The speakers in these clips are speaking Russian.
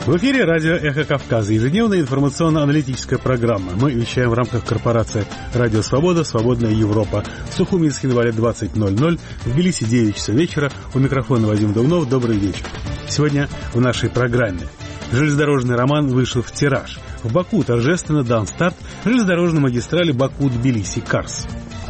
В эфире радио «Эхо Кавказа», ежедневная информационно-аналитическая программа. Мы вещаем в рамках корпорации «Радио Свобода. Свободная Европа». В Сухуми с января 20:00, в Тбилиси 9 часов вечера. У микрофона Вадим Думнов. Добрый вечер. Сегодня в нашей программе. Железнодорожный роман вышел в тираж. В Баку торжественно дан старт железнодорожной магистрали Баку-Тбилиси-Карс.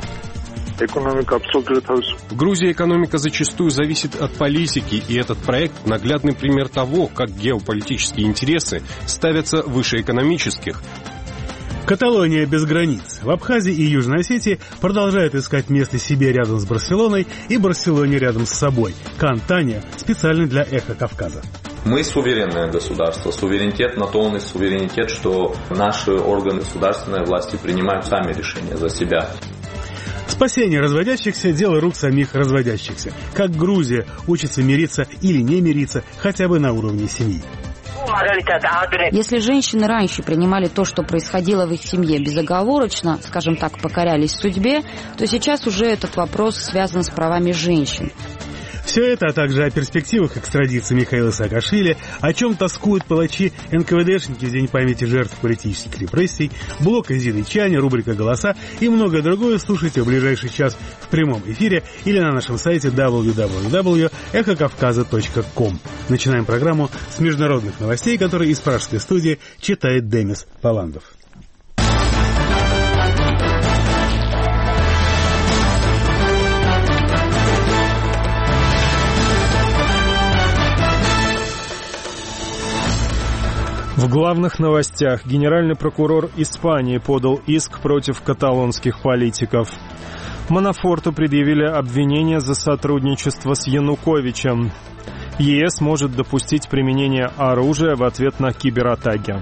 В Грузии экономика зачастую зависит от политики, и этот проект – наглядный пример того, как геополитические интересы ставятся выше экономических. Каталония без границ. В Абхазии и Южной Осетии продолжают искать место себе рядом с Барселоной и Барселоне рядом с собой. Кантания специально для «Эхо Кавказа». Мы суверенное государство. Суверенитет на то он и суверенитет, что наши органы государственной власти принимают сами решения за себя. Спасение разводящихся – дело рук самих разводящихся. Как Грузия учится мириться или не мириться хотя бы на уровне семьи. Если женщины раньше принимали то, что происходило в их семье, безоговорочно, скажем так, покорялись судьбе, то сейчас уже этот вопрос связан с правами женщин. Все это, а также о перспективах экстрадиции Михаила Саакашвили, о чем тоскуют палачи НКВДшники в День памяти жертв политических репрессий, блог Зины Чани, рубрика «Голоса» и многое другое слушайте в ближайший час в прямом эфире или на нашем сайте www.эхокавказа.ком. Начинаем программу с международных новостей, которые из пражской студии читает Демис Паландов. В главных новостях. Генеральный прокурор Испании подал иск против каталонских политиков. Манафорту предъявили обвинение за сотрудничество с Януковичем. ЕС может допустить применение оружия в ответ на кибератаки.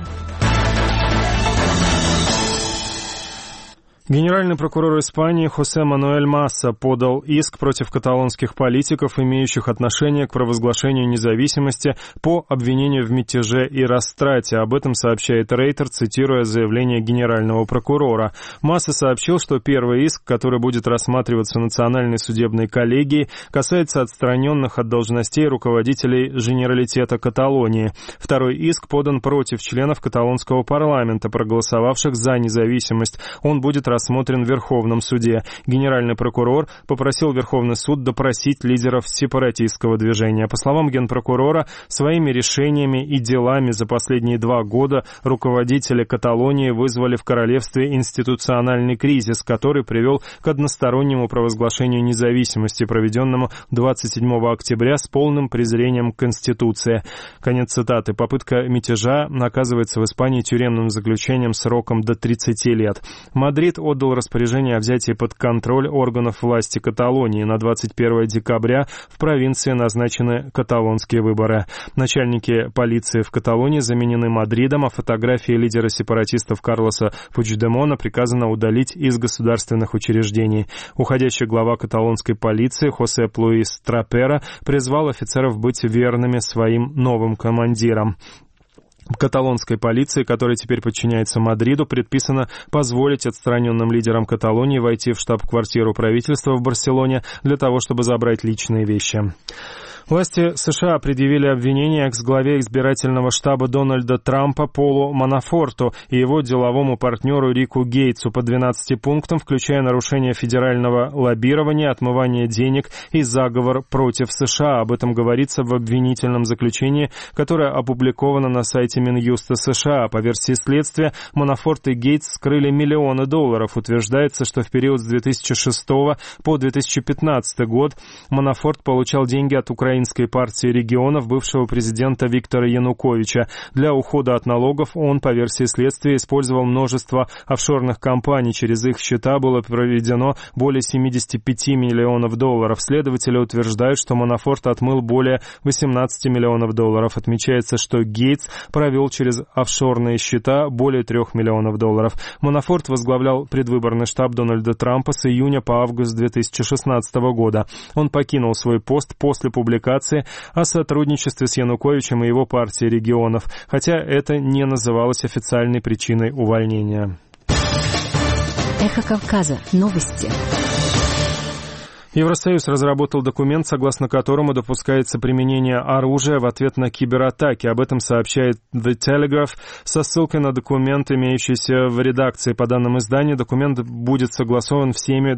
Генеральный прокурор Испании Хосе Мануэль Масса подал иск против каталонских политиков, имеющих отношение к провозглашению независимости по обвинению в мятеже и растрате. Об этом сообщает Рейтер, цитируя заявление генерального прокурора. Масса сообщил, что первый иск, который будет рассматриваться Национальной судебной коллегией, касается отстраненных от должностей руководителей Женералитета Каталонии. Второй иск подан против членов каталонского парламента, проголосовавших за независимость. Он будет рассмотрен в Верховном суде. Генеральный прокурор попросил Верховный суд допросить лидеров сепаратистского движения. По словам генпрокурора, своими решениями и делами за последние 2 года руководители Каталонии вызвали в королевстве институциональный кризис, который привел к одностороннему провозглашению независимости, проведенному 27 октября с полным презрением к Конституции. Конец цитаты. Попытка мятежа наказывается в Испании тюремным заключением сроком до 30 лет. Мадрид отдал распоряжение о взятии под контроль органов власти Каталонии. На 21 декабря в провинции назначены каталонские выборы. Начальники полиции в Каталонии заменены Мадридом, а фотографии лидера сепаратистов Карлоса Пучдемона приказано удалить из государственных учреждений. Уходящий глава каталонской полиции Хосеп Луис Трапера призвал офицеров быть верными своим новым командирам. Каталонской полиции, которая теперь подчиняется Мадриду, предписано позволить отстраненным лидерам Каталонии войти в штаб-квартиру правительства в Барселоне для того, чтобы забрать личные вещи. Власти США предъявили обвинение экс-главе избирательного штаба Дональда Трампа Полу Манафорту и его деловому партнеру Рику Гейтсу по 12 пунктам, включая нарушение федерального лоббирования, отмывание денег и заговор против США. Об этом говорится в обвинительном заключении, которое опубликовано на сайте Минюста США. По версии следствия, Манафорт и Гейтс скрыли миллионы долларов. Утверждается, что в период с 2006 по 2015 год Манафорт получал деньги от Украинской партии регионов бывшего президента Виктора Януковича. Для ухода от налогов он, по версии следствия, использовал множество офшорных компаний. Через их счета было проведено более 75 миллионов долларов. Следователи утверждают, что Манафорт отмыл более 18 миллионов долларов. Отмечается, что Гейтс провел через офшорные счета более 3 миллионов долларов. Манафорт возглавлял предвыборный штаб Дональда Трампа с июня по август 2016 года. Он покинул свой пост после публикации о сотрудничестве с Януковичем и его партией регионов, хотя это не называлось официальной причиной увольнения. Эхо Кавказа. Новости. Евросоюз разработал документ, согласно которому допускается применение оружия в ответ на кибератаки. Об этом сообщает The Telegraph со ссылкой на документ, имеющийся в редакции. По данным издания, документ будет согласован всеми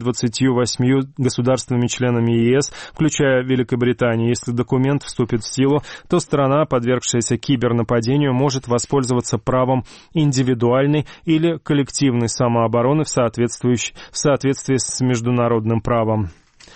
28 государствами-членами ЕС, включая Великобританию. Если документ вступит в силу, то страна, подвергшаяся кибернападению, может воспользоваться правом индивидуальной или коллективной самообороны в соответствии с международным правом.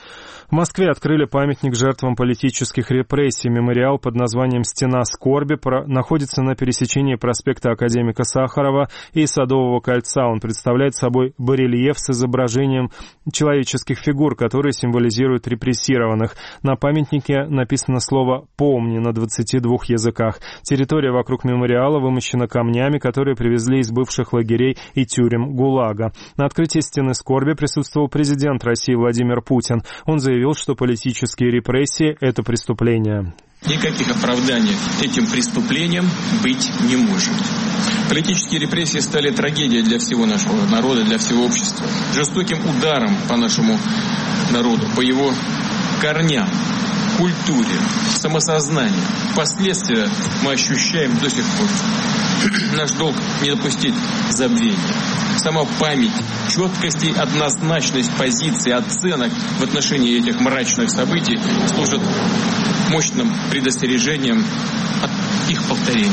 В Москве открыли памятник жертвам политических репрессий. Мемориал под названием «Стена скорби» находится на пересечении проспекта Академика Сахарова и Садового кольца. Он представляет собой барельеф с изображением человеческих фигур, которые символизируют репрессированных. На памятнике написано слово «помни» на 22 языках. Территория вокруг мемориала вымощена камнями, которые привезли из бывших лагерей и тюрем ГУЛАГа. На открытии «Стены скорби» присутствовал президент России Владимир Путин. Он заявил, что политические репрессии – это преступление. Никаких оправданий этим преступлениям быть не может. Политические репрессии стали трагедией для всего нашего народа, для всего общества. Жестоким ударом по нашему народу, по его корням, культуре, самосознанию. Последствия мы ощущаем до сих пор. Наш долг не допустить забвения. Сама память, четкость и однозначность позиций, оценок в отношении этих мрачных событий служат мощным предостережением от их повторения.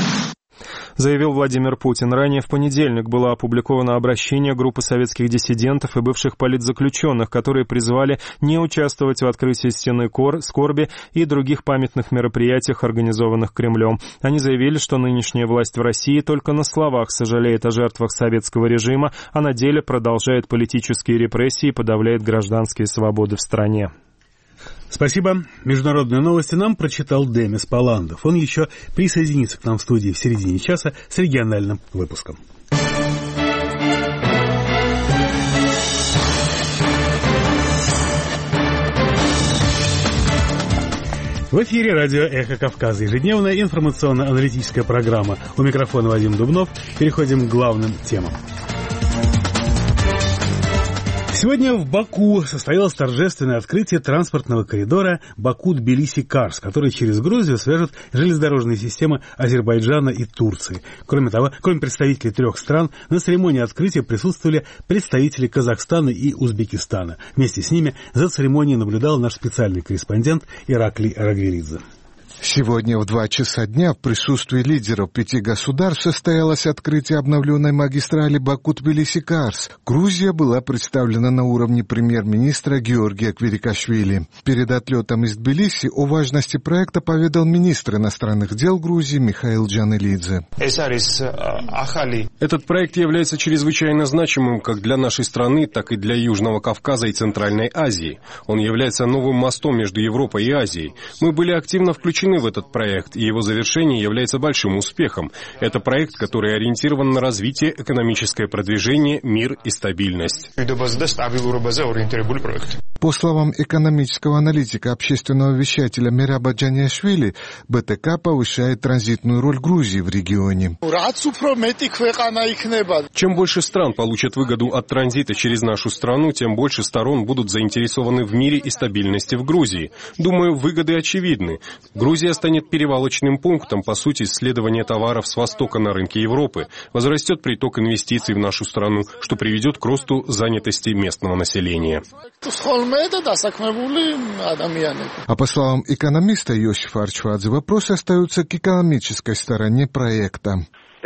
Заявил Владимир Путин. Ранее в понедельник было опубликовано обращение группы советских диссидентов и бывших политзаключенных, которые призвали не участвовать в открытии Стены скорби и других памятных мероприятиях, организованных Кремлем. Они заявили, что нынешняя власть в России только на словах сожалеет о жертвах советского режима, а на деле продолжает политические репрессии и подавляет гражданские свободы в стране. Спасибо. Международные новости нам прочитал Демис Паландов. Он еще присоединится к нам в студии в середине часа с региональным выпуском. В эфире радио «Эхо Кавказа». Ежедневная информационно-аналитическая программа. У микрофона Вадим Дубнов. Переходим к главным темам. Сегодня в Баку состоялось торжественное открытие транспортного коридора Баку-Тбилиси-Карс, который через Грузию свяжет железнодорожные системы Азербайджана и Турции. Кроме того, кроме представителей 3 стран, на церемонии открытия присутствовали представители Казахстана и Узбекистана. Вместе с ними за церемонией наблюдал наш специальный корреспондент Ираклий Рагвелидзе. Сегодня в 2 часа дня в присутствии лидеров 5 государств состоялось открытие обновленной магистрали Баку-Тбилиси-Карс. Грузия была представлена на уровне премьер-министра Георгия Квирикашвили. Перед отлетом из Тбилиси о важности проекта поведал министр иностранных дел Грузии Михаил Джанелидзе. Этот проект является чрезвычайно значимым как для нашей страны, так и для Южного Кавказа и Центральной Азии. Он является новым мостом между Европой и Азией. Мы были активно включены в этот проект, и его завершение является большим успехом. Это проект, который ориентирован на развитие, экономическое продвижение, мир и стабильность. По словам экономического аналитика, общественного вещателя Мераба Джаниашвили, БТК повышает транзитную роль Грузии в регионе. Чем больше стран получат выгоду от транзита через нашу страну, тем больше сторон будут заинтересованы в мире и стабильности в Грузии. Думаю, выгоды очевидны. Грузия станет перевалочным пунктом, по сути, исследования товаров с востока на рынке Европы. Возрастет приток инвестиций в нашу страну, что приведет к росту занятости местного населения. А по словам экономиста Йосифа Арчвадзе, вопросы остаются к экономической стороне проекта.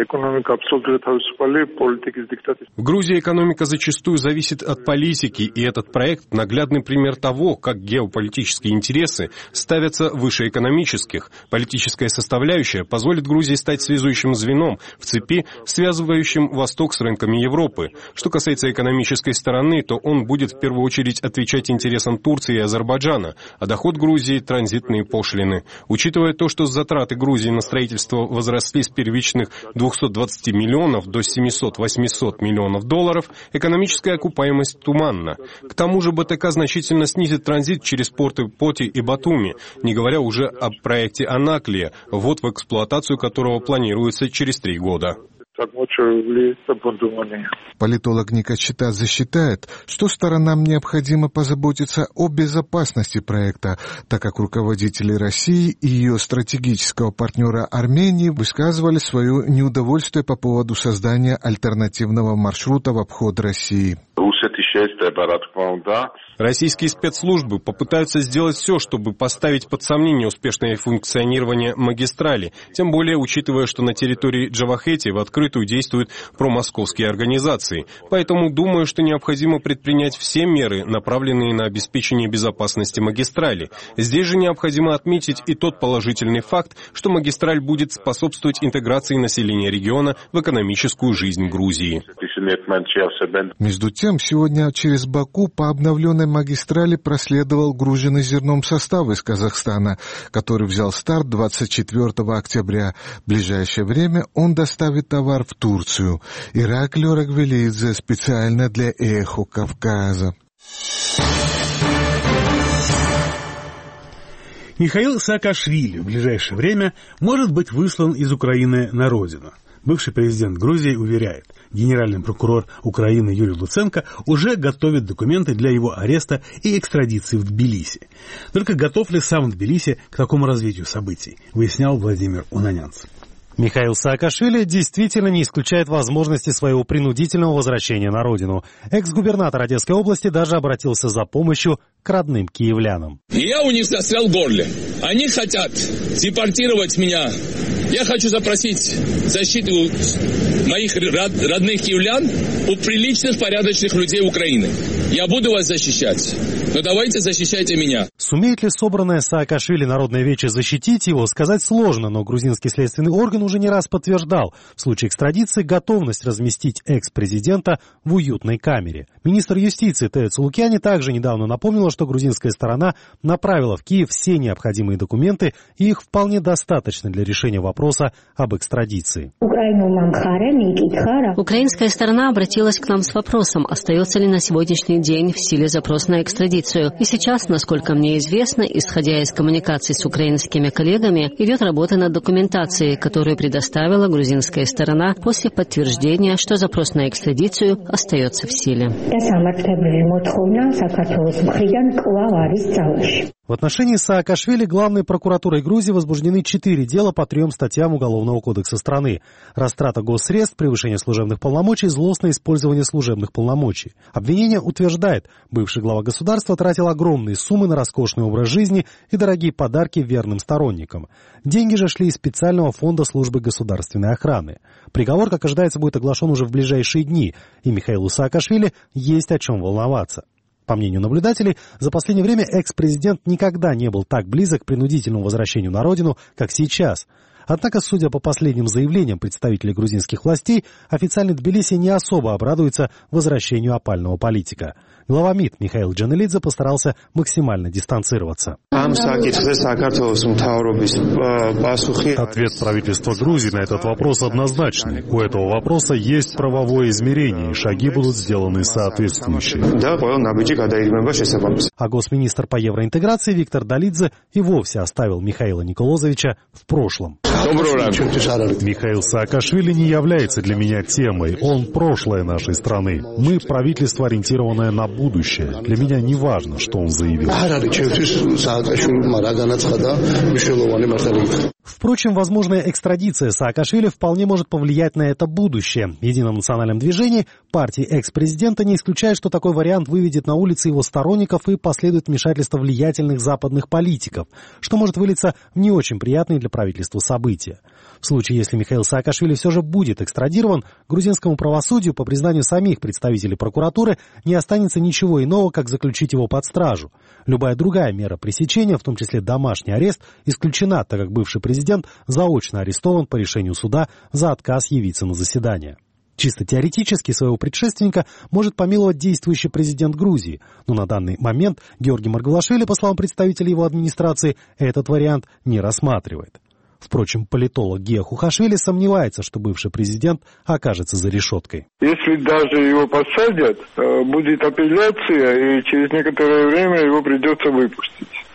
В Грузии экономика зачастую зависит от политики, и этот проект – наглядный пример того, как геополитические интересы ставятся выше экономических. Политическая составляющая позволит Грузии стать связующим звеном в цепи, связывающим Восток с рынками Европы. Что касается экономической стороны, то он будет в первую очередь отвечать интересам Турции и Азербайджана, а доход Грузии – транзитные пошлины. Учитывая то, что затраты Грузии на строительство возросли с первичных 220 миллионов до 700-800 миллионов долларов, экономическая окупаемость туманна. К тому же БТК значительно снизит транзит через порты Поти и Батуми, не говоря уже о проекте Анаклия, ввод в эксплуатацию которого планируется через 3 года. Политолог Ника Читадзе считает, что сторонам необходимо позаботиться о безопасности проекта, так как руководители России и ее стратегического партнера Армении высказывали свое неудовольствие по поводу создания альтернативного маршрута в обход России. Российские спецслужбы попытаются сделать все, чтобы поставить под сомнение успешное функционирование магистрали, тем более учитывая, что на территории Джавахети в открытую действуют промосковские организации. Поэтому думаю, что необходимо предпринять все меры, направленные на обеспечение безопасности магистрали. Здесь же необходимо отметить и тот положительный факт, что магистраль будет способствовать интеграции населения региона в экономическую жизнь Грузии. Между тем, сегодня через Баку по обновленной магистрали проследовал груженный зерном состав из Казахстана, который взял старт 24 октября. В ближайшее время он доставит товар в Турцию. Ираклий Орагвелидзе специально для «Эхо Кавказа». Михаил Саакашвили в ближайшее время может быть выслан из Украины на родину. Бывший президент Грузии уверяет, генеральный прокурор Украины Юрий Луценко уже готовит документы для его ареста и экстрадиции в Тбилиси. Только готов ли сам Тбилиси к такому развитию событий, выяснял Владимир Унанянц. Михаил Саакашвили действительно не исключает возможности своего принудительного возвращения на родину. Экс-губернатор Одесской области даже обратился за помощью к родным киевлянам. Я у них застрял в горле. Они хотят депортировать меня. Я хочу запросить защиту моих родных киевлян у приличных, порядочных людей Украины. Я буду вас защищать, но давайте защищайте меня. Сумеет ли собранное Саакашвили народное вече защитить его, сказать сложно, но грузинский следственный орган уже не раз подтверждал в случае экстрадиции готовность разместить экс-президента в уютной камере. Министр юстиции Тео Цулукяни также недавно напомнила, что грузинская сторона направила в Киев все необходимые документы, и их вполне достаточно для решения вопроса об экстрадиции. Украинская сторона обратилась к нам с вопросом, остается ли на сегодняшний день в силе запрос на экстрадицию. И сейчас, насколько мне известно, исходя из коммуникаций с украинскими коллегами, идет работа над документацией, которую предоставила грузинская сторона после подтверждения, что запрос на экстрадицию остается в силе. В отношении Саакашвили главной прокуратурой Грузии возбуждены 4 дела по 3 статьям Уголовного кодекса страны. Растрата госсредств, превышение служебных полномочий, злостное использование служебных полномочий. Обвинение утверждает, бывший глава государства тратил огромные суммы на роскошный образ жизни и дорогие подарки верным сторонникам. Деньги же шли из специального фонда службы государственной охраны. Приговор, как ожидается, будет оглашен уже в ближайшие дни, и Михаилу Саакашвили есть о чем волноваться. По мнению наблюдателей, за последнее время экс-президент никогда не был так близок к принудительному возвращению на родину, как сейчас. Однако, судя по последним заявлениям представителей грузинских властей, официальный Тбилиси не особо обрадуется возвращению опального политика. Глава МИД Михаил Джанелидзе постарался максимально дистанцироваться. Ответ правительства Грузии на этот вопрос однозначный. У этого вопроса есть правовое измерение, и шаги будут сделаны соответствующие. А госминистр по евроинтеграции Виктор Долидзе и вовсе оставил Михаила Николозовича в прошлом. Михаил Саакашвили не является для меня темой. Он прошлое нашей страны. Мы правительство, ориентированное на будущее. Для меня не важно, что он заявил. Впрочем, возможная экстрадиция Саакашвили вполне может повлиять на это будущее. В Едином национальном движении партии экс-президента не исключает, что такой вариант выведет на улицы его сторонников и последует вмешательство влиятельных западных политиков, что может вылиться в не очень приятные для правительства события. В случае, если Михаил Саакашвили все же будет экстрадирован, грузинскому правосудию, по признанию самих представителей прокуратуры, не останется ничего иного, как заключить его под стражу. Любая другая мера пресечения, в том числе домашний арест, исключена, так как бывший президент заочно арестован по решению суда за отказ явиться на заседание. Чисто теоретически своего предшественника может помиловать действующий президент Грузии, но на данный момент Георгий Маргулашвили, по словам представителей его администрации, этот вариант не рассматривает. Впрочем, политолог Гия Хухашвили сомневается, что бывший президент окажется за решеткой. Если даже его посадят, будет апелляция, и через некоторое время его придется выпустить.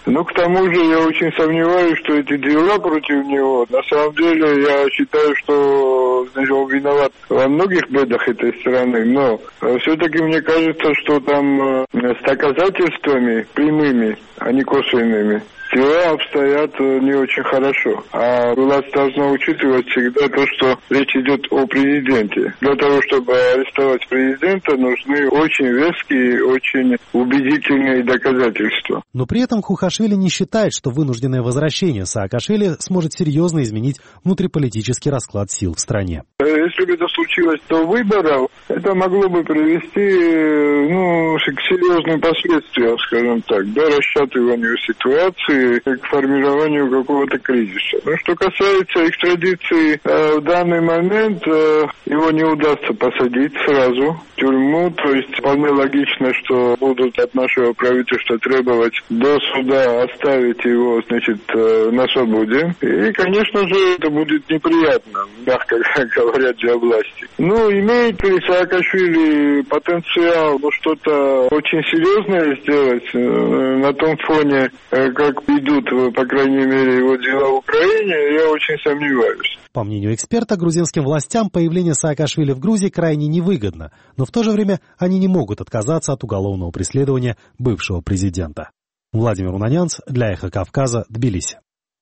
Ну, к тому же, я очень сомневаюсь, что эти дела против него, на самом деле, я считаю, что он виноват во многих бедах этой страны, но все-таки мне кажется, что там с доказательствами прямыми, а не косвенными, дела обстоят не очень хорошо. А власть должна учитывать всегда то, что речь идет о президенте. Для того, чтобы арестовать президента, нужны очень веские, очень убедительные доказательства. Но при этом Хухашвили не считает, что вынужденное возвращение Саакашвили сможет серьезно изменить внутриполитический расклад сил в стране. Если бы это случилось до выборов, это могло бы привести к серьезным последствиям, скажем так, до расшатыванию ситуации, к формированию какого-то кризиса. Но что касается экстрадиции, в данный момент его не удастся посадить сразу в тюрьму, то есть вполне логично, что будут от нашего правительства требовать до суда оставить его, на свободе. И, конечно же, это будет неприятно, мягко говоря, для власти. Имеет ли Саакашвили потенциал что-то очень серьезное сделать на том фоне, как идут, по крайней мере, его дела в Украине, я очень сомневаюсь. По мнению эксперта, грузинским властям появление Саакашвили в Грузии крайне невыгодно, но в то же время они не могут отказаться от уголовного преследования бывшего президента. Владимир Унанянц для «Эхо Кавказа», Тбилиси.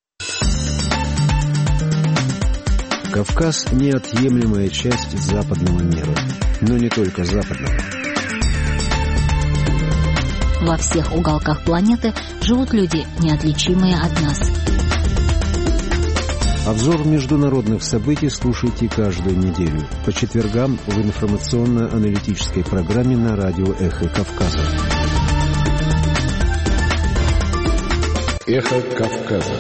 Кавказ – неотъемлемая часть западного мира, но не только западного. Во всех уголках планеты живут люди, неотличимые от нас. Обзор международных событий слушайте каждую неделю по четвергам в информационно-аналитической программе на радио «Эхо Кавказа». «Эхо Кавказа».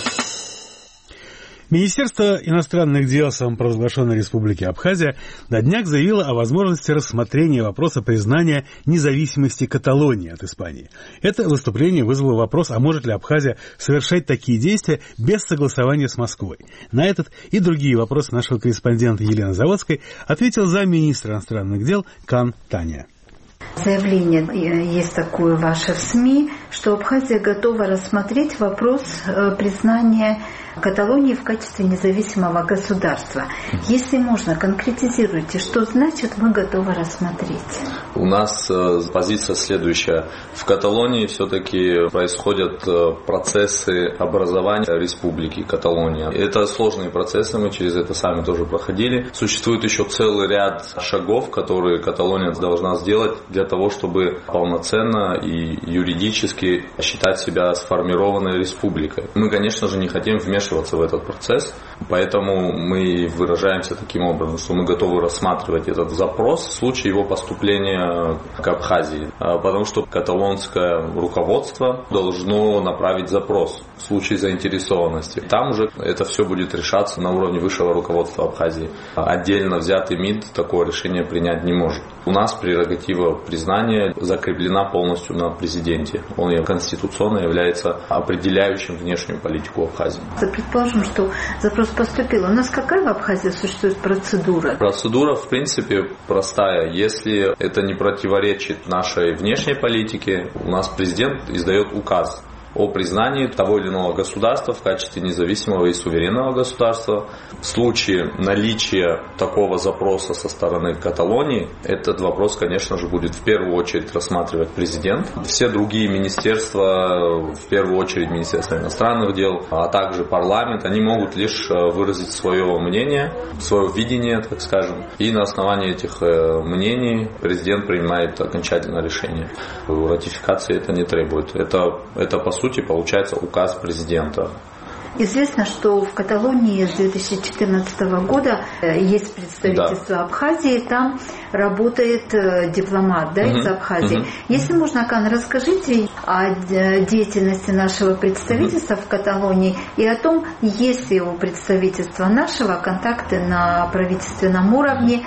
Министерство иностранных дел самопровозглашенной Республики Абхазия на днях заявило о возможности рассмотрения вопроса признания независимости Каталонии от Испании. Это выступление вызвало вопрос, а может ли Абхазия совершать такие действия без согласования с Москвой. На этот и другие вопросы нашего корреспондента Елены Заводской ответил замминистра иностранных дел Кан Таня. Заявление есть такое ваше в СМИ, что Абхазия готова рассмотреть вопрос признания Каталонии в качестве независимого государства. Если можно, конкретизируйте, что значит «мы готовы рассмотреть». У нас позиция следующая. В Каталонии все-таки происходят процессы образования республики Каталония. Это сложные процессы, мы через это сами тоже проходили. Существует еще целый ряд шагов, которые Каталония должна сделать для того, чтобы полноценно и юридически считать себя сформированной республикой. Мы, конечно же, не хотим вмешиваться в этот процесс, поэтому мы выражаемся таким образом, что мы готовы рассматривать этот запрос в случае его поступления к Абхазии, потому что каталонское руководство должно направить запрос в случае заинтересованности. Там уже это все будет решаться на уровне высшего руководства Абхазии. Отдельно взятый МИД такое решение принять не может. У нас прерогатива признания закреплена полностью на президенте. Он конституционно является определяющим внешнюю политику Абхазии. Предположим, что запрос поступил. У нас какая в Абхазии существует процедура? Процедура, в принципе, простая. Если это не противоречит нашей внешней политике, у нас президент издает указ о признании того или иного государства в качестве независимого и суверенного государства. В случае наличия такого запроса со стороны Каталонии, этот вопрос, конечно же, будет в первую очередь рассматривать президент. Все другие министерства, в первую очередь Министерство иностранных дел, а также парламент, они могут лишь выразить свое мнение, свое видение, так скажем, и на основании этих мнений президент принимает окончательное решение. Ратификации это не требует. Это по сути получается указ президента. Известно, что в Каталонии с 2014 года есть представительство Абхазии, там работает дипломат из Абхазии. Если можно, Кан, расскажите о деятельности нашего представительства в Каталонии и о том, есть ли у представительства нашего контакты на правительственном уровне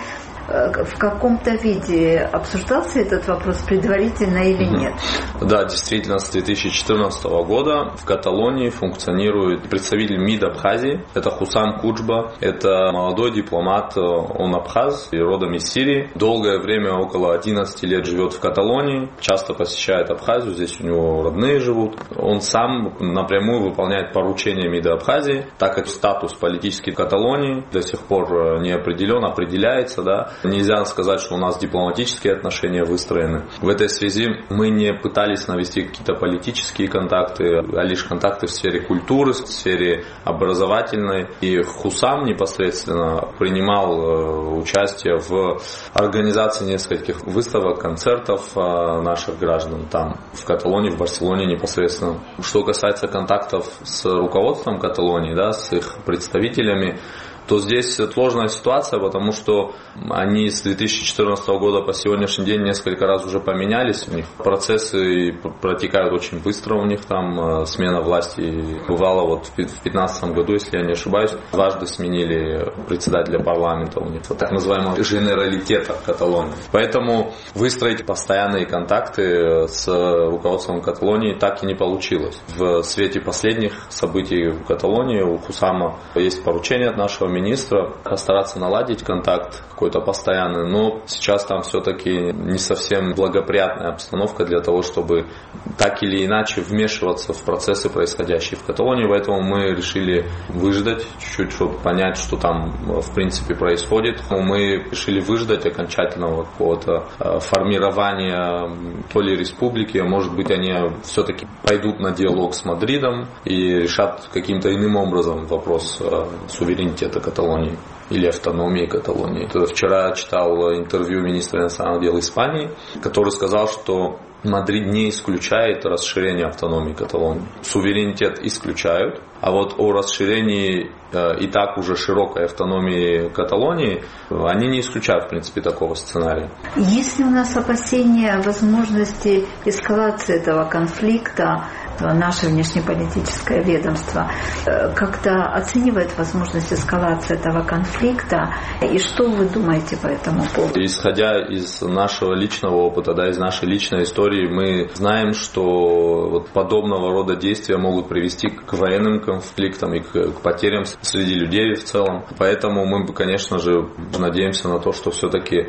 в каком-то виде обсуждался этот вопрос предварительно или нет? Да, действительно, с 2014 года в Каталонии функционирует представитель МИД Абхазии. Это Хусам Куджба. Это молодой дипломат, он абхаз, родом из Сирии. Долгое время, около 11 лет, живет в Каталонии. Часто посещает Абхазию, здесь у него родные живут. Он сам напрямую выполняет поручения МИДа Абхазии, так как статус политический в Каталонии до сих пор не определен, определяется, да. Нельзя сказать, что у нас дипломатические отношения выстроены. В этой связи мы не пытались навести какие-то политические контакты, а лишь контакты в сфере культуры, в сфере образовательной. И Хусам непосредственно принимал участие в организации нескольких выставок, концертов наших граждан там, в Каталонии, в Барселоне непосредственно. Что касается контактов с руководством Каталонии, да, с их представителями, то здесь сложная ситуация, потому что они с 2014 года по сегодняшний день несколько раз уже поменялись. У них процессы протекают очень быстро, у них там смена власти бывала вот в 2015 году, если я не ошибаюсь. Дважды сменили председателя парламента у них, вот так называемого женералитета в Каталонии. Поэтому выстроить постоянные контакты с руководством Каталонии так и не получилось. В свете последних событий в Каталонии у Хусама есть поручение от нашего министра постараться наладить контакт какой-то постоянный, но сейчас там все-таки не совсем благоприятная обстановка для того, чтобы так или иначе вмешиваться в процессы, происходящие в Каталонии, поэтому мы решили выждать чуть-чуть, чтобы понять, что там в принципе происходит. Мы решили выждать окончательного какого-то формирования то ли республики, а может быть они все-таки пойдут на диалог с Мадридом и решат каким-то иным образом вопрос суверенитета Каталонии или автономии Каталонии. Вчера читал интервью министра иностранных дел Испании, который сказал, что Мадрид не исключает расширение автономии Каталонии. Суверенитет исключают, а вот о расширении и так уже широкой автономии Каталонии они не исключают, в принципе, такого сценария. Есть ли у нас опасения возможности эскалации этого конфликта? Наше внешнеполитическое ведомство как-то оценивает возможность эскалации этого конфликта. И что вы думаете по этому поводу? Исходя из нашего личного опыта, да, из нашей личной истории, мы знаем, что вот подобного рода действия могут привести к военным конфликтам и к потерям среди людей в целом. Поэтому мы, конечно же, надеемся на то, что все-таки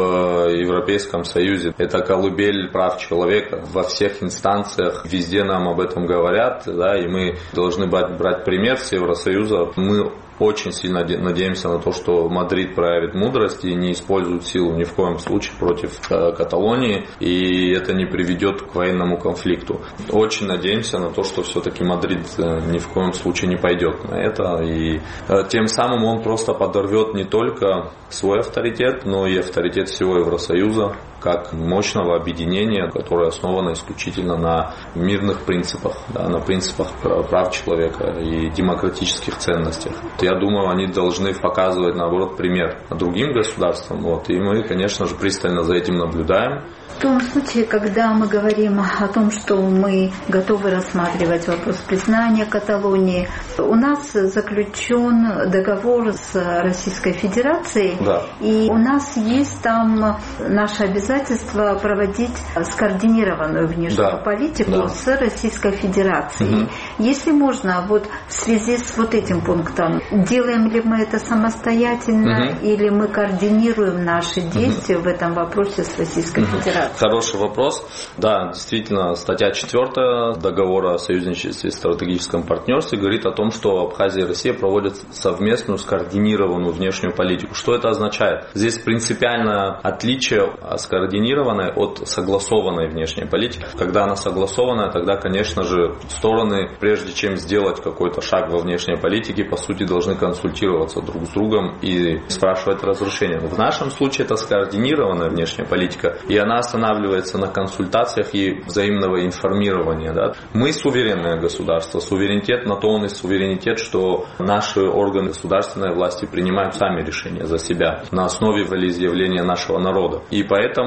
в Европейском Союзе это колыбель прав человека. Во всех инстанциях везде нам об этом говорят, да, и мы должны брать пример с Евросоюза. Мы очень сильно надеемся на то, что Мадрид проявит мудрость и не использует силу ни в коем случае против Каталонии, и это не приведет к военному конфликту. Очень надеемся на то, что все-таки Мадрид ни в коем случае не пойдет на это, и тем самым он просто подорвет не только свой авторитет, но и авторитет всего Евросоюза, как мощного объединения, которое основано исключительно на мирных принципах, да, на принципах прав человека и демократических ценностях. Я думаю, они должны показывать, наоборот, пример другим государствам. Вот, и мы, конечно же, пристально за этим наблюдаем. В том случае, когда мы говорим о том, что мы готовы рассматривать вопрос признания Каталонии, у нас заключен договор с Российской Федерацией, да. И у нас есть там наше обязательство проводить скоординированную внешнюю политику с Российской Федерацией. Если можно, вот в связи с вот этим пунктом, делаем ли мы это самостоятельно или мы координируем наши действия в этом вопросе с Российской Федерацией? Хороший вопрос. Да, действительно, статья 4 договора о союзничестве и стратегическом партнерстве говорит о том, что Абхазия и Россия проводят совместную скоординированную внешнюю политику. Что это означает? Здесь принципиальное отличие скоординированной от согласованной внешней политики. Когда она согласованная, тогда, конечно же, стороны, прежде чем сделать какой-то шаг во внешней политике, по сути, должны консультироваться друг с другом и спрашивать разрешение. В нашем случае это скоординированная внешняя политика, и она останавливается на консультациях и взаимного информирования. Да. Мы суверенное государство. Суверенитет на то он и суверенитет, что наши органы государственной власти принимают сами решения за себя на основе волеизъявления нашего народа. И поэтому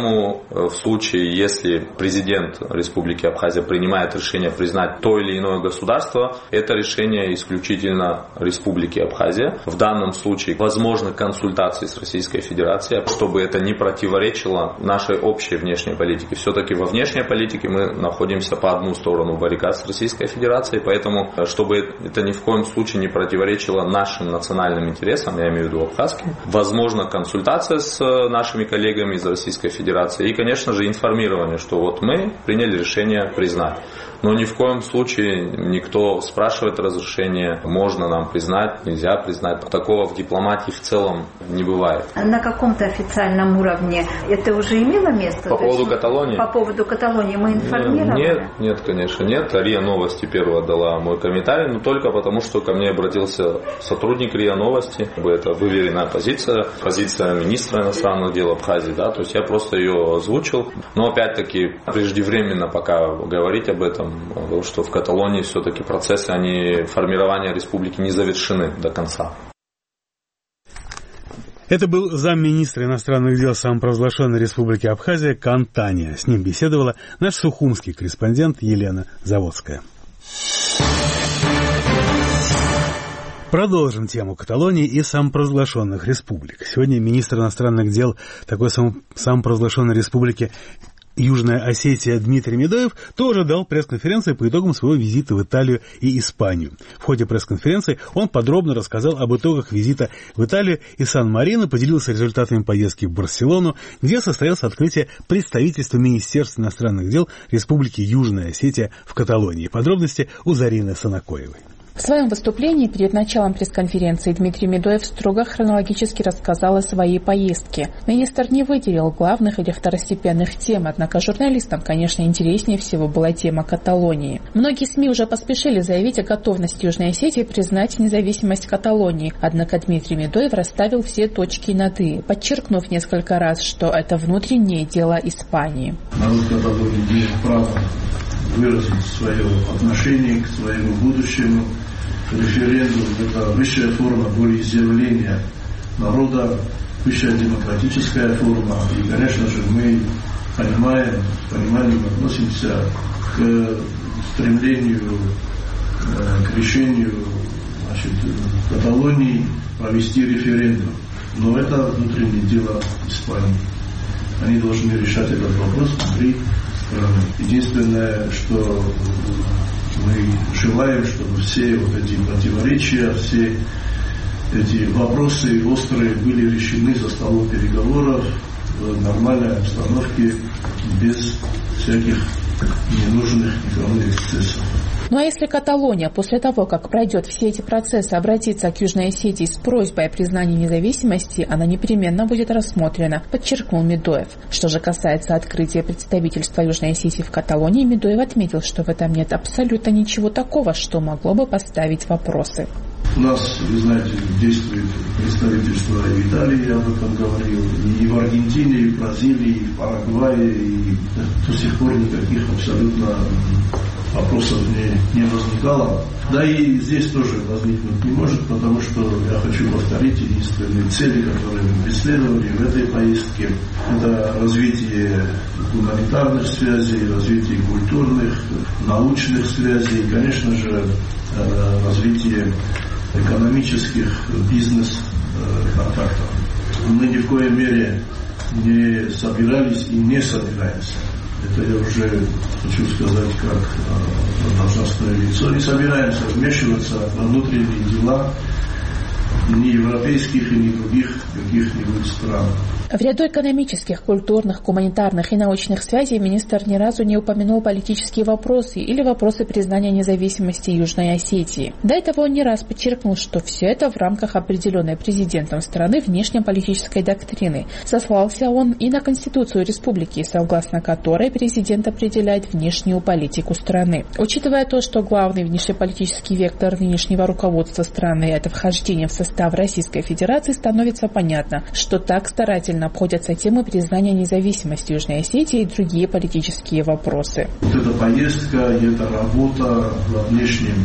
Поэтому в случае, если президент Республики Абхазия принимает решение признать то или иное государство, это решение исключительно Республики Абхазия. В данном случае возможны консультации с Российской Федерацией, чтобы это не противоречило нашей общей внешней политике. Все-таки во внешней политике мы находимся по одну сторону баррикад с Российской Федерацией, поэтому, чтобы это ни в коем случае не противоречило нашим национальным интересам, я имею в виду абхазским, возможно консультация с нашими коллегами из Российской Федерации и, конечно же, информирование, что вот мы приняли решение признать. Но ни в коем случае никто спрашивает разрешение, можно нам признать, нельзя признать. Такого в дипломатии в целом не бывает. На каком-то официальном уровне это уже имело место? По поводу Каталонии? По поводу Каталонии мы информированы? Нет, конечно, нет. РИА Новости первого дала мой комментарий, но только потому, что ко мне обратился сотрудник РИА Новости. Это выверенная позиция министра иностранных дел Абхазии, да, то есть я просто ее озвучил. Но опять-таки преждевременно пока говорить об этом, потому что в Каталонии все-таки процессы формирования республики не завершены до конца. Это был замминистра иностранных дел самопровозглашенной Республики Абхазия Кан Таня. С ним беседовала наш сухумский корреспондент Елена Заводская. Продолжим тему Каталонии и самопровозглашенных республик. Сегодня министр иностранных дел такой самопровозглашенной республики Южная Осетия Дмитрий Медоев тоже дал пресс-конференцию по итогам своего визита в Италию и Испанию. В ходе пресс-конференции он подробно рассказал об итогах визита в Италию и Сан-Марино, поделился результатами поездки в Барселону, где состоялось открытие представительства Министерства иностранных дел Республики Южная Осетия в Каталонии. Подробности у Зарины Санакоевой. В своем выступлении перед началом пресс-конференции Дмитрий Медоев строго хронологически рассказал о своей поездке. Министр не выделил главных или второстепенных тем, однако журналистам, конечно, интереснее всего была тема Каталонии. Многие СМИ уже поспешили заявить о готовности Южной Осетии признать независимость Каталонии, однако Дмитрий Медоев расставил все точки над «и», подчеркнув несколько раз, что это внутреннее дело Испании. Народ Каталонии имеет право выразить свое отношение к своему будущему. Референдум – это высшая форма волеизъявления народа, высшая демократическая форма. И, конечно же, мы пониманием относимся к стремлению, к решению Каталонии провести референдум. Но это внутреннее дело Испании. Они должны решать этот вопрос внутри страны. Единственное, что мы желаем, чтобы все вот эти противоречия, все эти вопросы острые были решены за столом переговоров в нормальной обстановке, без всяких ненужных никому эксцессов. Ну а если Каталония после того, как пройдет все эти процессы, обратится к Южной Осетии с просьбой о признании независимости, она непременно будет рассмотрена, подчеркнул Медоев. Что же касается открытия представительства Южной Осетии в Каталонии, Медоев отметил, что в этом нет абсолютно ничего такого, что могло бы поставить вопросы. У нас, вы знаете, действует представительство и в Италии, я об этом говорил, и в Аргентине, и в Бразилии, и в Парагвае, и до сих пор никаких абсолютно вопросов не возникало. Да и здесь тоже возникнуть не может, потому что, я хочу повторить, единственные цели, которые мы преследовали в этой поездке, это развитие гуманитарных связей, развитие культурных, научных связей и, конечно же, развитие экономических бизнес-контактов. Мы ни в коей мере не собирались и не собираемся. Это я уже хочу сказать как должностное лицо. Не собираемся вмешиваться во внутренние дела ни европейских, ни других каких-нибудь стран. В ряду экономических, культурных, гуманитарных и научных связей министр ни разу не упомянул политические вопросы или вопросы признания независимости Южной Осетии. До этого он не раз подчеркнул, что все это в рамках определенной президентом страны внешнеполитической доктрины. Сослался он и на Конституцию республики, согласно которой президент определяет внешнюю политику страны. Учитывая то, что главный внешнеполитический вектор нынешнего руководства страны – это вхождение в состав Российской Федерации, становится понятно, что так старательно обходятся темы признания независимости Южной Осетии и другие политические вопросы. Вот эта поездка и эта работа на внешнем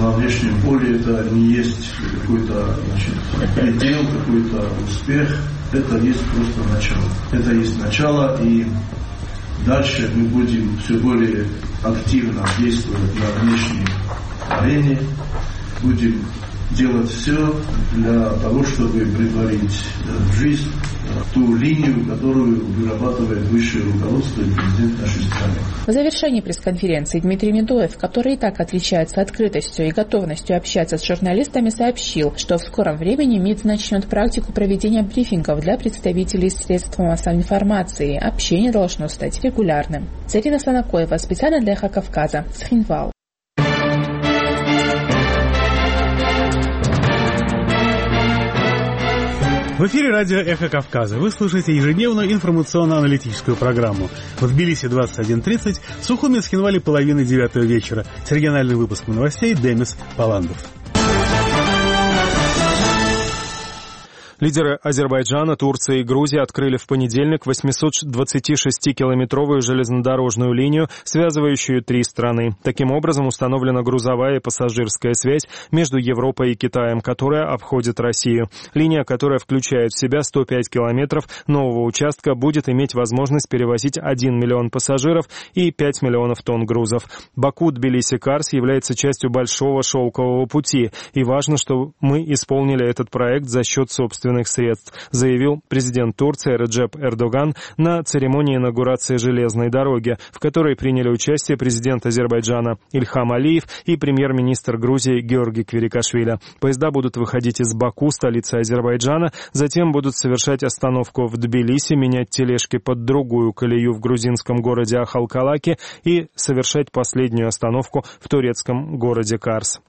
поле, это не есть какой-то предел, какой-то успех. это есть просто начало. Это есть начало, и дальше мы будем все более активно действовать на внешней арене, будем делать все для того, чтобы претворить в жизнь ту линию, которую вырабатывает высшее руководство и президент нашей страны. В завершении пресс-конференции Дмитрий Медоев, который и так отличается открытостью и готовностью общаться с журналистами, сообщил, что в скором времени МИД начнет практику проведения брифингов для представителей средств массовой информации. Общение должно стать регулярным. Зарина Санакоева, специально для «Эхо Кавказа», Цхинвал. В эфире радио «Эхо Кавказа». Вы слушаете ежедневную информационно-аналитическую программу. В Тбилиси 21:30, в Сухуми с Цхинвале 8:30 вечера. С региональным выпуском новостей Демис Паландов. Лидеры Азербайджана, Турции и Грузии открыли в понедельник 826-километровую железнодорожную линию, связывающую три страны. Таким образом, установлена грузовая и пассажирская связь между Европой и Китаем, которая обходит Россию. Линия, которая включает в себя 105 километров нового участка, будет иметь возможность перевозить 1 миллион пассажиров и 5 миллионов тонн грузов. Баку-Тбилиси-Карс является частью большого шелкового пути, и важно, что мы исполнили этот проект за счет собственных средств, заявил президент Турции Реджеп Эрдоган на церемонии инаугурации железной дороги, в которой приняли участие президент Азербайджана Ильхам Алиев и премьер-министр Грузии Георгий Квирикашвили. Поезда будут выходить из Баку, столицы Азербайджана, затем будут совершать остановку в Тбилиси, менять тележки под другую колею в грузинском городе Ахалкалаки и совершать последнюю остановку в турецком городе Карс.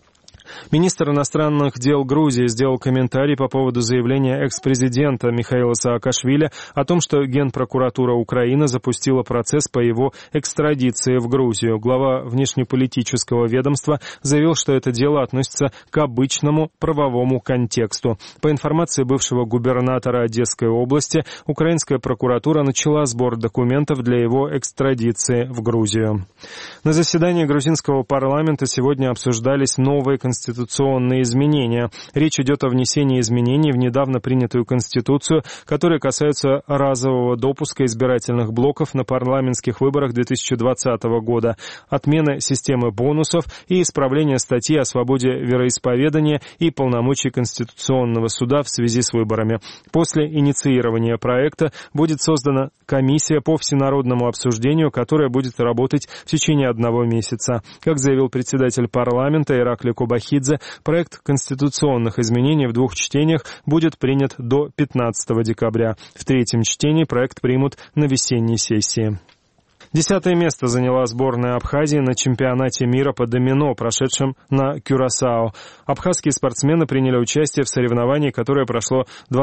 Министр иностранных дел Грузии сделал комментарий по поводу заявления экс-президента Михаила Саакашвили о том, что Генпрокуратура Украины запустила процесс по его экстрадиции в Грузию. Глава внешнеполитического ведомства заявил, что это дело относится к обычному правовому контексту. По информации бывшего губернатора Одесской области, украинская прокуратура начала сбор документов для его экстрадиции в Грузию. На заседании грузинского парламента сегодня обсуждались новые конституционные изменения. Речь идет о внесении изменений в недавно принятую Конституцию, которые касаются разового допуска избирательных блоков на парламентских выборах 2020 года, отмены системы бонусов и исправления статьи о свободе вероисповедания и полномочий Конституционного суда в связи с выборами. После инициирования проекта будет создана комиссия по всенародному обсуждению, которая будет работать в течение 1 месяца. Как заявил председатель парламента Иракли Кобахидзе, проект конституционных изменений в 2 чтениях будет принят до 15 декабря. В 3-м чтении проект примут на весенней сессии. 10-е место заняла сборная Абхазии на чемпионате мира по домино, прошедшем на Кюрасао. Абхазские спортсмены приняли участие в соревновании, которое прошло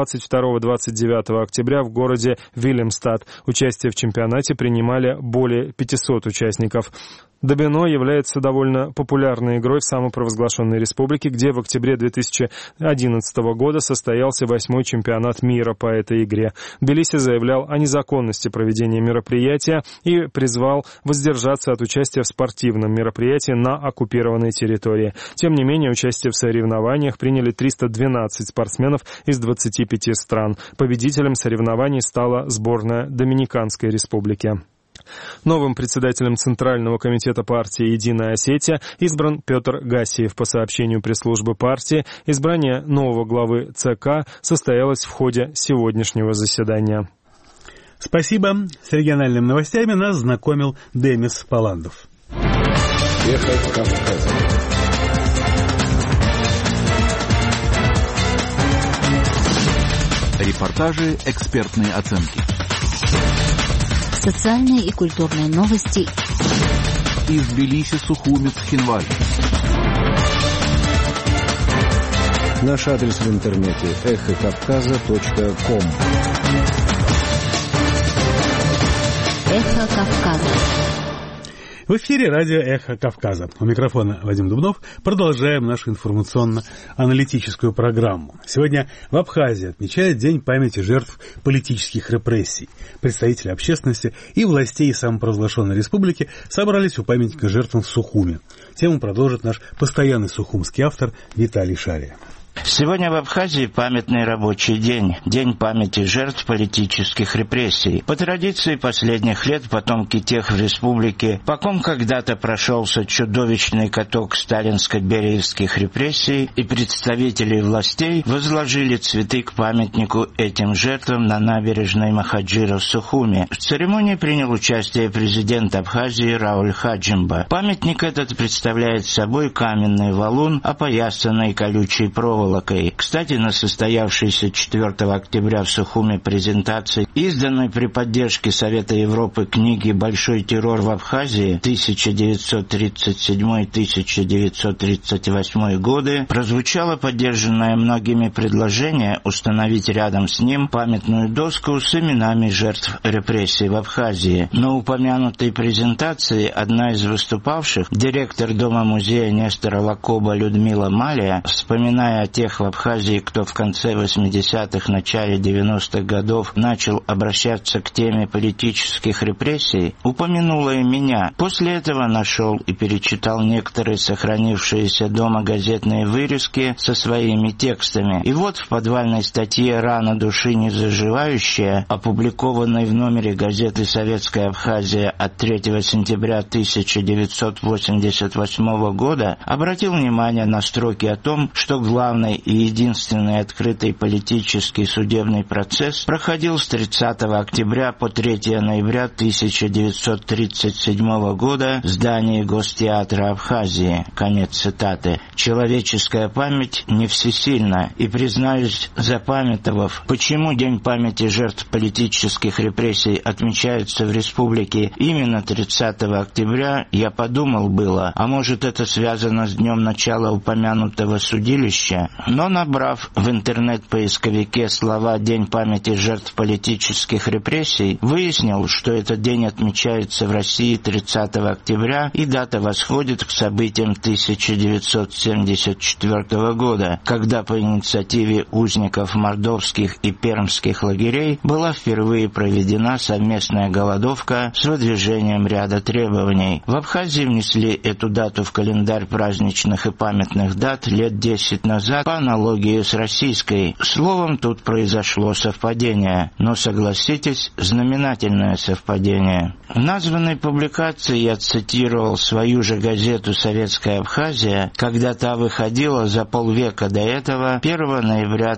22-29 октября в городе Вильямстад. Участие в чемпионате принимали более 500 участников. Домино является довольно популярной игрой в самопровозглашенной республике, где в октябре 2011 года состоялся 8-й чемпионат мира по этой игре. Тбилиси заявлял о незаконности проведения мероприятия и призвал воздержаться от участия в спортивном мероприятии на оккупированной территории. Тем не менее, участие в соревнованиях приняли 312 спортсменов из 25 стран. Победителем соревнований стала сборная Доминиканской республики. Новым председателем Центрального комитета партии «Единая Осетия» избран Петр Гассиев. По сообщению пресс-службы партии, избрание нового главы ЦК состоялось в ходе сегодняшнего заседания. Спасибо. С региональными новостями нас знакомил Демис Паландов. Эхо Кавказа. Репортажи, экспертные оценки. Социальные и культурные новости из Тбилиси, Сухуми, Цхинвале. Наш адрес в интернете эхокавказа.ком. Эхо Кавказа. В эфире радио «Эхо Кавказа». У микрофона Вадим Дубнов. Продолжаем нашу информационно-аналитическую программу. Сегодня в Абхазии отмечают День памяти жертв политических репрессий. Представители общественности и властей самопровозглашенной республики собрались у памятника жертвам в Сухуми. Тему продолжит наш постоянный сухумский автор Виталий Шария. Сегодня в Абхазии памятный рабочий день. День памяти жертв политических репрессий. По традиции последних лет потомки тех в республике, по ком когда-то прошелся чудовищный каток сталинско-бериевских репрессий, и представители властей возложили цветы к памятнику этим жертвам на набережной Махаджира в Сухуми. В церемонии принял участие президент Абхазии Рауль Хаджимба. Памятник этот представляет собой каменный валун, опоясанный колючей проволокой. Кстати, на состоявшейся 4 октября в Сухуми презентации, изданной при поддержке Совета Европы книги «Большой террор в Абхазии» 1937-1938 годы, прозвучало поддержанное многими предложение установить рядом с ним памятную доску с именами жертв репрессий в Абхазии. На упомянутой презентации одна из выступавших, директор Дома-музея Нестора Лакоба Людмила Малия, вспоминая о тех в Абхазии, кто в конце 80-х, начале 90-х годов начал обращаться к теме политических репрессий, упомянула и меня. После этого нашел и перечитал некоторые сохранившиеся дома газетные вырезки со своими текстами. И вот в подвальной статье «Рана души не заживающая», опубликованной в номере газеты «Советская Абхазия» от 3 сентября 1988 года, обратил внимание на строки о том, что главный и единственный открытый политический судебный процесс проходил с 30 октября по 3 ноября 1937 года в здании Гостеатра Абхазии. Конец цитаты. Человеческая память не всесильна, и, признаюсь, запамятовав, почему День памяти жертв политических репрессий отмечается в республике именно 30 октября, я подумал было, а может это связано с днем начала упомянутого судилища, но, набрав в интернет-поисковике слова «День памяти жертв политических репрессий», выяснил, что этот день отмечается в России 30 октября, и дата восходит к событиям 1974 года, когда по инициативе узников мордовских и пермских лагерей была впервые проведена совместная голодовка с выдвижением ряда требований. В Абхазии внесли эту дату в календарь праздничных и памятных дат лет 10 назад по аналогии с российской. Словом, тут произошло совпадение, но, согласитесь, знаменательное совпадение. В названной публикации я цитировал свою же газету «Советская Абхазия», когда та выходила за полвека до этого, 1 ноября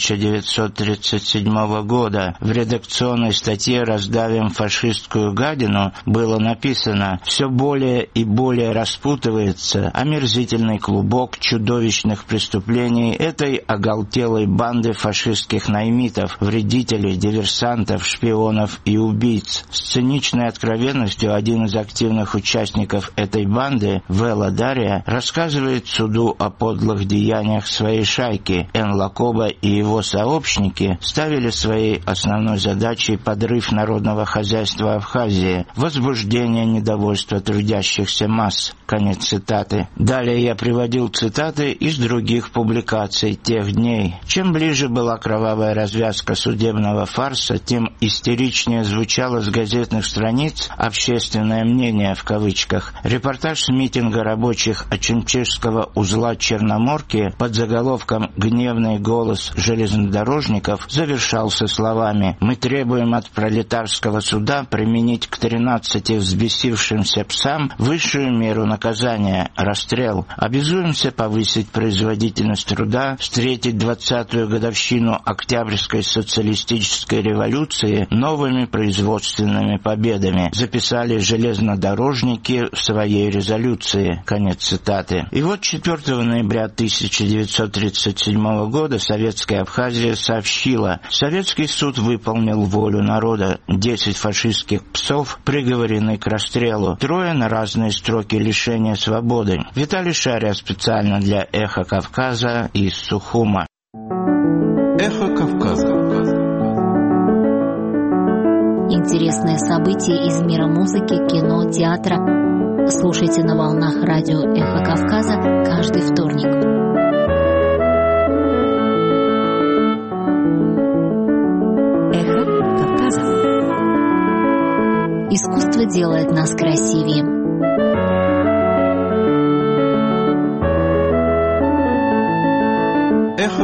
1937 года. В редакционной статье «Раздавим фашистскую гадину» было написано: «Все более и более распутывается омерзительный клубок чудовищных преступлений этой оголтелой банды фашистских наймитов, вредителей, диверсантов, шпионов и убийц». С циничной откровенностью один из активных участников этой банды, Вела Дарья, рассказывает суду о подлых деяниях своей шайки. Н. Лакоба и его сообщники ставили своей основной задачей подрыв народного хозяйства Абхазии, возбуждение недовольства трудящихся масс. Конец цитаты. Далее я приводил цитаты из других публикаций тех дней. Чем ближе была кровавая развязка судебного фарса, тем истеричнее звучало с газетных страниц «общественное мнение» в кавычках. Репортаж с митинга рабочих Очимчешского узла Черноморки под заголовком «Гневный голос железнодорожников» завершался словами: «Мы требуем от пролетарского суда применить к 13 взбесившимся псам высшую меру наказания – расстрел. Обязуемся повысить производительность труда, встретить 20-ю годовщину Октябрьской социалистической революции новыми производственными победами», записали железнодорожники в своей резолюции. Конец цитаты. И вот 4 ноября 1937 года Советская Абхазия сообщила: советский суд выполнил волю народа. 10 фашистских псов приговорены к расстрелу. 3 на разные сроки лишения свободы. Виталий Шария специально для «Эхо Кавказа» из Сухума. Эхо Кавказа. Интересные события из мира музыки, кино, театра. Слушайте на волнах радио «Эхо Кавказа» каждый вторник. Эхо Кавказа. Искусство делает нас красивее. Эхо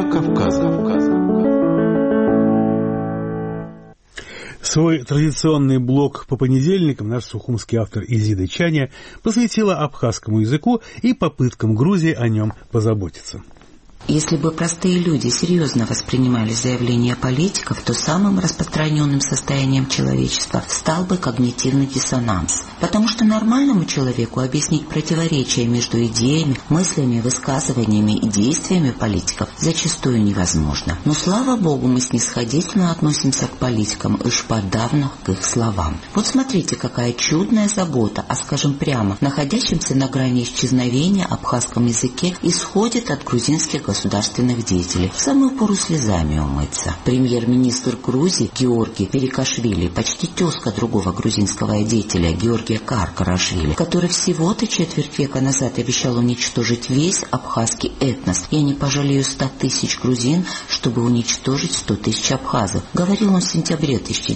Свой традиционный блог по понедельникам наш сухумский автор Изида Чаня посвятила абхазскому языку и попыткам Грузии о нем позаботиться. Если бы простые люди серьезно воспринимали заявления политиков, то самым распространенным состоянием человечества стал бы когнитивный диссонанс. Потому что нормальному человеку объяснить противоречия между идеями, мыслями, высказываниями и действиями политиков зачастую невозможно. Но, слава богу, мы снисходительно относимся к политикам, уж подавно к их словам. Вот смотрите, какая чудная забота, а скажем прямо, находящемся на грани исчезновения абхазском языке исходит от грузинских государственных деятелей. В самую пору слезами умыться. Премьер-министр Грузии Георгий Перикашвили, почти тезка другого грузинского деятеля Георгия Каркарашвили, который всего-то четверть века назад обещал уничтожить весь абхазский этнос. «Я не пожалею 100 тысяч грузин, чтобы уничтожить 100 тысяч абхазов», говорил он в сентябре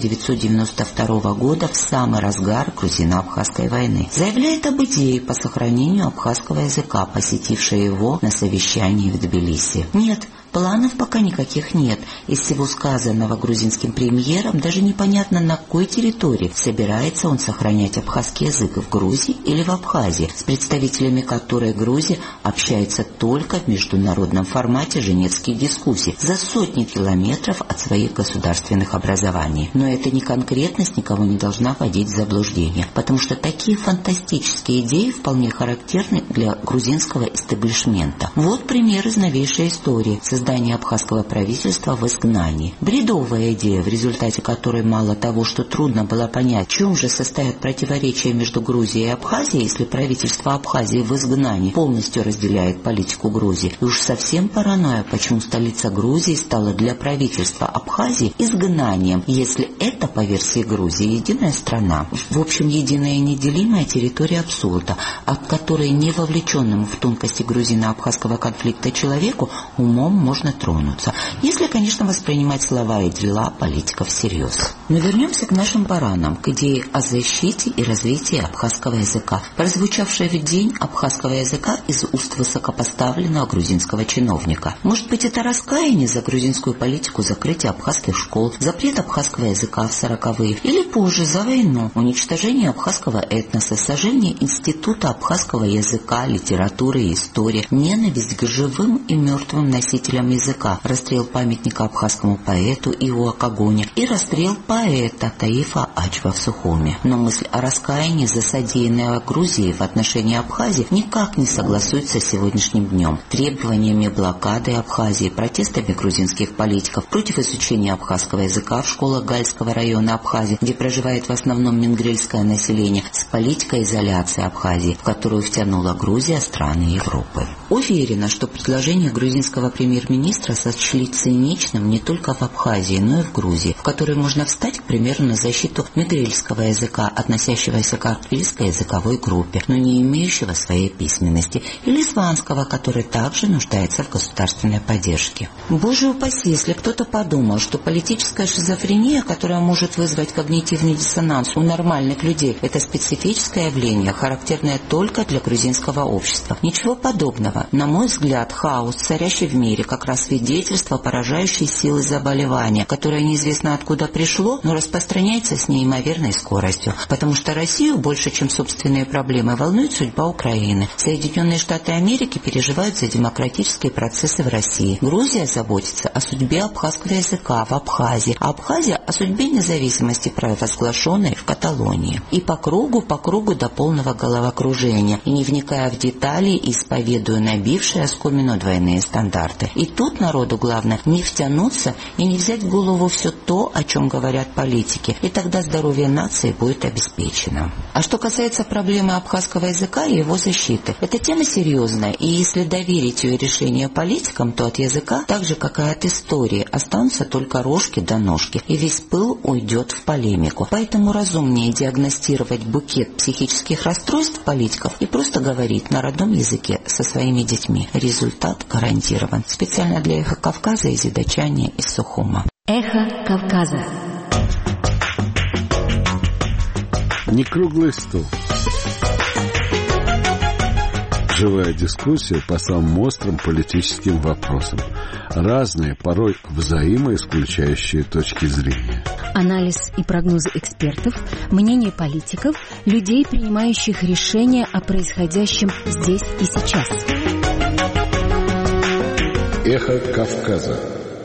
1992 года в самый разгар грузино-абхазской войны. Заявляет об идее по сохранению абхазского языка, посетившей его на совещании в Тбилиси. Нет, планов пока никаких нет. Из всего сказанного грузинским премьером даже непонятно, на какой территории собирается он сохранять абхазский язык, в Грузии или в Абхазии, с представителями которой Грузия общается только в международном формате женевских дискуссий за сотни километров от своих государственных образований. Но эта неконкретность никого не должна вводить в заблуждение, потому что такие фантастические идеи вполне характерны для грузинского истеблишмента. Вот пример из новейшей истории – создание абхазского правительства в изгнании. Бредовая идея, в результате которой мало того, что трудно было понять, в чем же состоят противоречия между Грузией и Абхазией, если правительство Абхазии в изгнании полностью разделяет политику Грузии. И уж совсем паранойя, почему столица Грузии стала для правительства Абхазии изгнанием, если это, по версии Грузии, единая страна. В общем, единая и неделимая территория абсурда, от которой не вовлеченному в тонкости грузино-абхазского конфликта человеку умом можно тронуться, если, конечно, воспринимать слова и дела политиков всерьез. Но вернемся к нашим баранам, к идее о защите и развитии абхазского языка, прозвучавшая в день абхазского языка из уст высокопоставленного грузинского чиновника. Может быть, это раскаяние за грузинскую политику закрытия абхазских школ, запрет абхазского языка в 40-е, или позже за войну, уничтожение абхазского этноса, сожжение института абхазского языка, литературы и истории, ненависть к живым и мертвым носителям языка, расстрел памятника абхазскому поэту Иуа Кагоне и расстрел поэта Таифа Ачва в Сухуме. Но мысль о раскаянии за содеянное Грузии в отношении Абхазии никак не согласуется с сегодняшним днем. Требованиями блокады Абхазии, протестами грузинских политиков против изучения абхазского языка в школах Гальского района Абхазии, где проживает в основном мингрельское население, с политикой изоляции Абхазии, в которую втянула Грузия страны Европы. Уверена, что предложение грузинского премьер-министра сочли циничным не только в Абхазии, но и в Грузии, в которой можно встать, к примеру, на защиту мигрельского языка, относящегося к артвильской языковой группе, но не имеющего своей письменности, или сванского, который также нуждается в государственной поддержке. Боже упаси, если кто-то подумал, что политическая шизофрения, которая может вызвать когнитивный диссонанс у нормальных людей, это специфическое явление, характерное только для грузинского общества. Ничего подобного. На мой взгляд, хаос, царящий в мире, как раз свидетельство поражающей силы заболевания, которое неизвестно откуда пришло, но распространяется с неимоверной скоростью. Потому что Россию больше, чем собственные проблемы, волнует судьба Украины. Соединенные Штаты Америки переживают за демократические процессы в России. Грузия заботится о судьбе абхазского языка в Абхазии, а Абхазия о судьбе независимости, провозглашенной в Каталонии. И по кругу до полного головокружения, и не вникая в детали, исповедуя набившие оскомину двойные стандарты. И тут народу главное не втянуться и не взять в голову все то, о чем говорят политики, и тогда здоровье нации будет обеспечено. А что касается проблемы абхазского языка и его защиты, эта тема серьезная, и если доверить ее решение политикам, то от языка, так же как и от истории, останутся только рожки до ножки, и весь пыл уйдет в полемику. Поэтому разумнее диагностировать букет психических расстройств политиков и просто говорить на родном языке со своими детьми. Результат гарантирован. Специально для «Эхо Кавказа» Изида Чаня из Сухума. «Эхо Кавказа». Не круглый стол. Живая дискуссия по самым острым политическим вопросам. Разные, порой взаимоисключающие точки зрения. Анализ и прогнозы экспертов, мнение политиков, людей, принимающих решения о происходящем здесь и сейчас. Эхо Кавказа.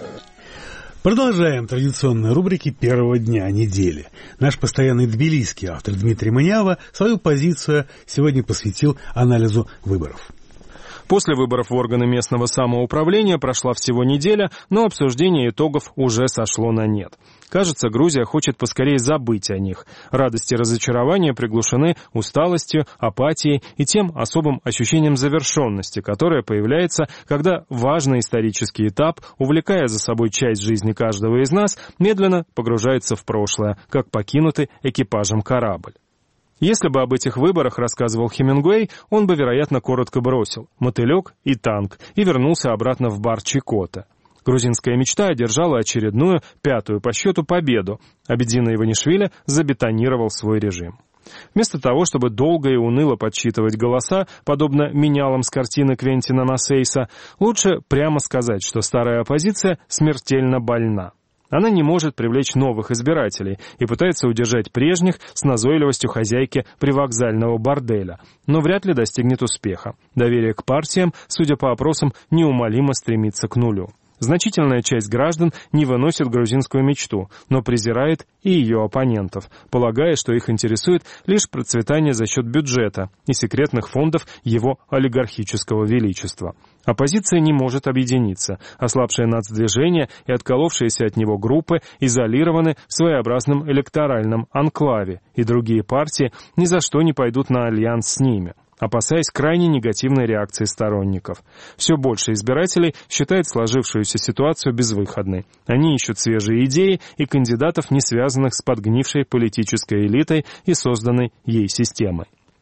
Продолжаем традиционные рубрики первого дня недели. Наш постоянный тбилисский автор Дмитрий Манява свою позицию сегодня посвятил анализу выборов. После выборов в органы местного самоуправления прошла всего неделя, но обсуждение итогов уже сошло на нет. Кажется, Грузия хочет поскорее забыть о них. Радость и разочарование приглушены усталостью, апатией и тем особым ощущением завершенности, которое появляется, когда важный исторический этап, увлекая за собой часть жизни каждого из нас, медленно погружается в прошлое, как покинутый экипажем корабль. Если бы об этих выборах рассказывал Хемингуэй, он бы, вероятно, коротко бросил «мотылек» и «танк» и вернулся обратно в бар Чикота. Грузинская мечта одержала очередную, 5-ю по счету, победу, а Бедзина Иванишвили забетонировал свой режим. Вместо того, чтобы долго и уныло подсчитывать голоса, подобно менялам с картины Квентина Насейса, лучше прямо сказать, что старая оппозиция смертельно больна. Она не может привлечь новых избирателей и пытается удержать прежних с назойливостью хозяйки привокзального борделя, но вряд ли достигнет успеха. Доверие к партиям, судя по опросам, неумолимо стремится к нулю. Значительная часть граждан не выносит грузинскую мечту, но презирает и ее оппонентов, полагая, что их интересует лишь процветание за счет бюджета и секретных фондов его олигархического величества. Оппозиция не может объединиться, ослабшее нацдвижение и отколовшиеся от него группы изолированы в своеобразном электоральном анклаве, и другие партии ни за что не пойдут на альянс с ними, опасаясь крайне негативной реакции сторонников. Все больше избирателей считает сложившуюся ситуацию безвыходной. Они ищут свежие идеи и кандидатов, не связанных с подгнившей политической элитой и созданной ей системой.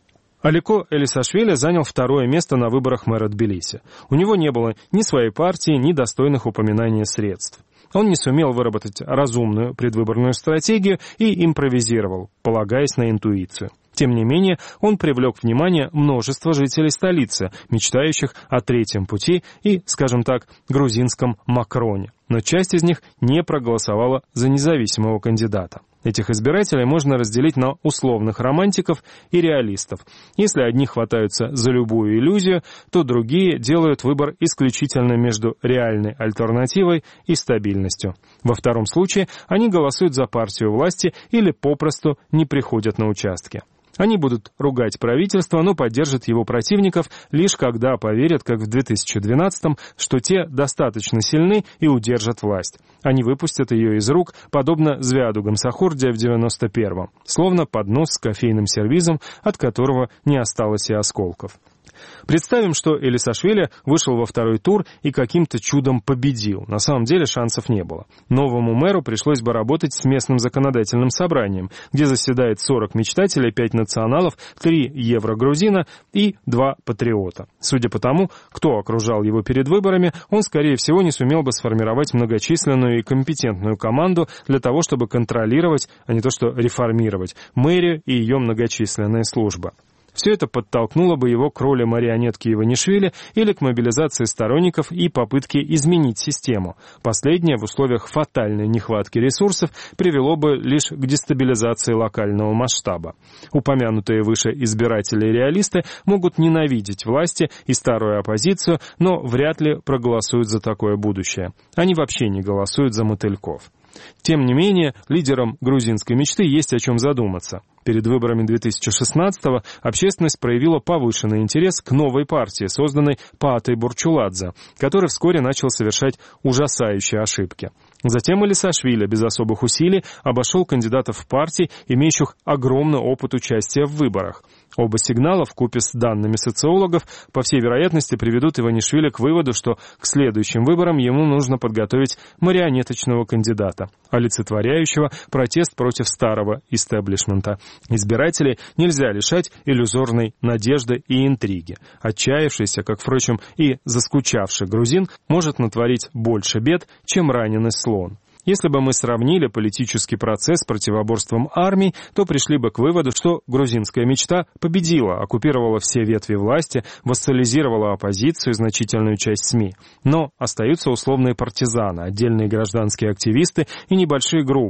Алико Элисашвили занял 2-е место на выборах мэра Тбилиси. У него не было ни своей партии, ни достойных упоминаний средств. Он не сумел выработать разумную предвыборную стратегию и импровизировал, полагаясь на интуицию. Тем не менее, он привлек внимание множества жителей столицы, мечтающих о третьем пути и, скажем так, грузинском Макроне. Но часть из них не проголосовала за независимого кандидата. Этих избирателей можно разделить на условных романтиков и реалистов. Если одни хватаются за любую иллюзию, то другие делают выбор исключительно между реальной альтернативой и стабильностью. Во втором случае они голосуют за партию власти или попросту не приходят на участки. Они будут ругать правительство, но поддержат его противников лишь когда поверят, как в 2012-м, что те достаточно сильны и удержат власть. Они выпустят ее из рук, подобно Звяду Гамсахурдия в 91-м, словно поднос с кофейным сервизом, от которого не осталось и осколков. Представим, что Элисашвили вышел во 2-й тур и каким-то чудом победил. На самом деле шансов не было. Новому мэру пришлось бы работать с местным законодательным собранием, где заседает 40 мечтателей, 5 националов, 3 еврогрузина и 2 патриота. Судя по тому, кто окружал его перед выборами, он, скорее всего, не сумел бы сформировать многочисленную и компетентную команду для того, чтобы контролировать, а не то что реформировать, мэрию и ее многочисленные службы. Все это подтолкнуло бы его к роли марионетки Иванишвили или к мобилизации сторонников и попытке изменить систему. Последнее в условиях фатальной нехватки ресурсов привело бы лишь к дестабилизации локального масштаба. Упомянутые выше избиратели и реалисты могут ненавидеть власти и старую оппозицию, но вряд ли проголосуют за такое будущее. Они вообще не голосуют за мотыльков. Тем не менее, лидерам грузинской мечты есть о чем задуматься. Перед выборами 2016-го общественность проявила повышенный интерес к новой партии, созданной Паатой Бурчуладзе, который вскоре начал совершать ужасающие ошибки. Затем Элисашвили без особых усилий обошел кандидатов партий, имеющих огромный опыт участия в выборах. Оба сигнала, вкупе с данными социологов, по всей вероятности приведут Иванишвили к выводу, что к следующим выборам ему нужно подготовить марионеточного кандидата, олицетворяющего протест против старого истеблишмента. Избирателей нельзя лишать иллюзорной надежды и интриги. Отчаявшийся, как, впрочем, и заскучавший грузин, может натворить больше бед, чем раненый слон. Если бы мы сравнили политический процесс с противоборством армий, то пришли бы к выводу, что грузинская мечта победила, оккупировала все ветви власти, вассализировала оппозицию и значительную часть СМИ. Но остаются условные партизаны, отдельные гражданские активисты и небольшие группы.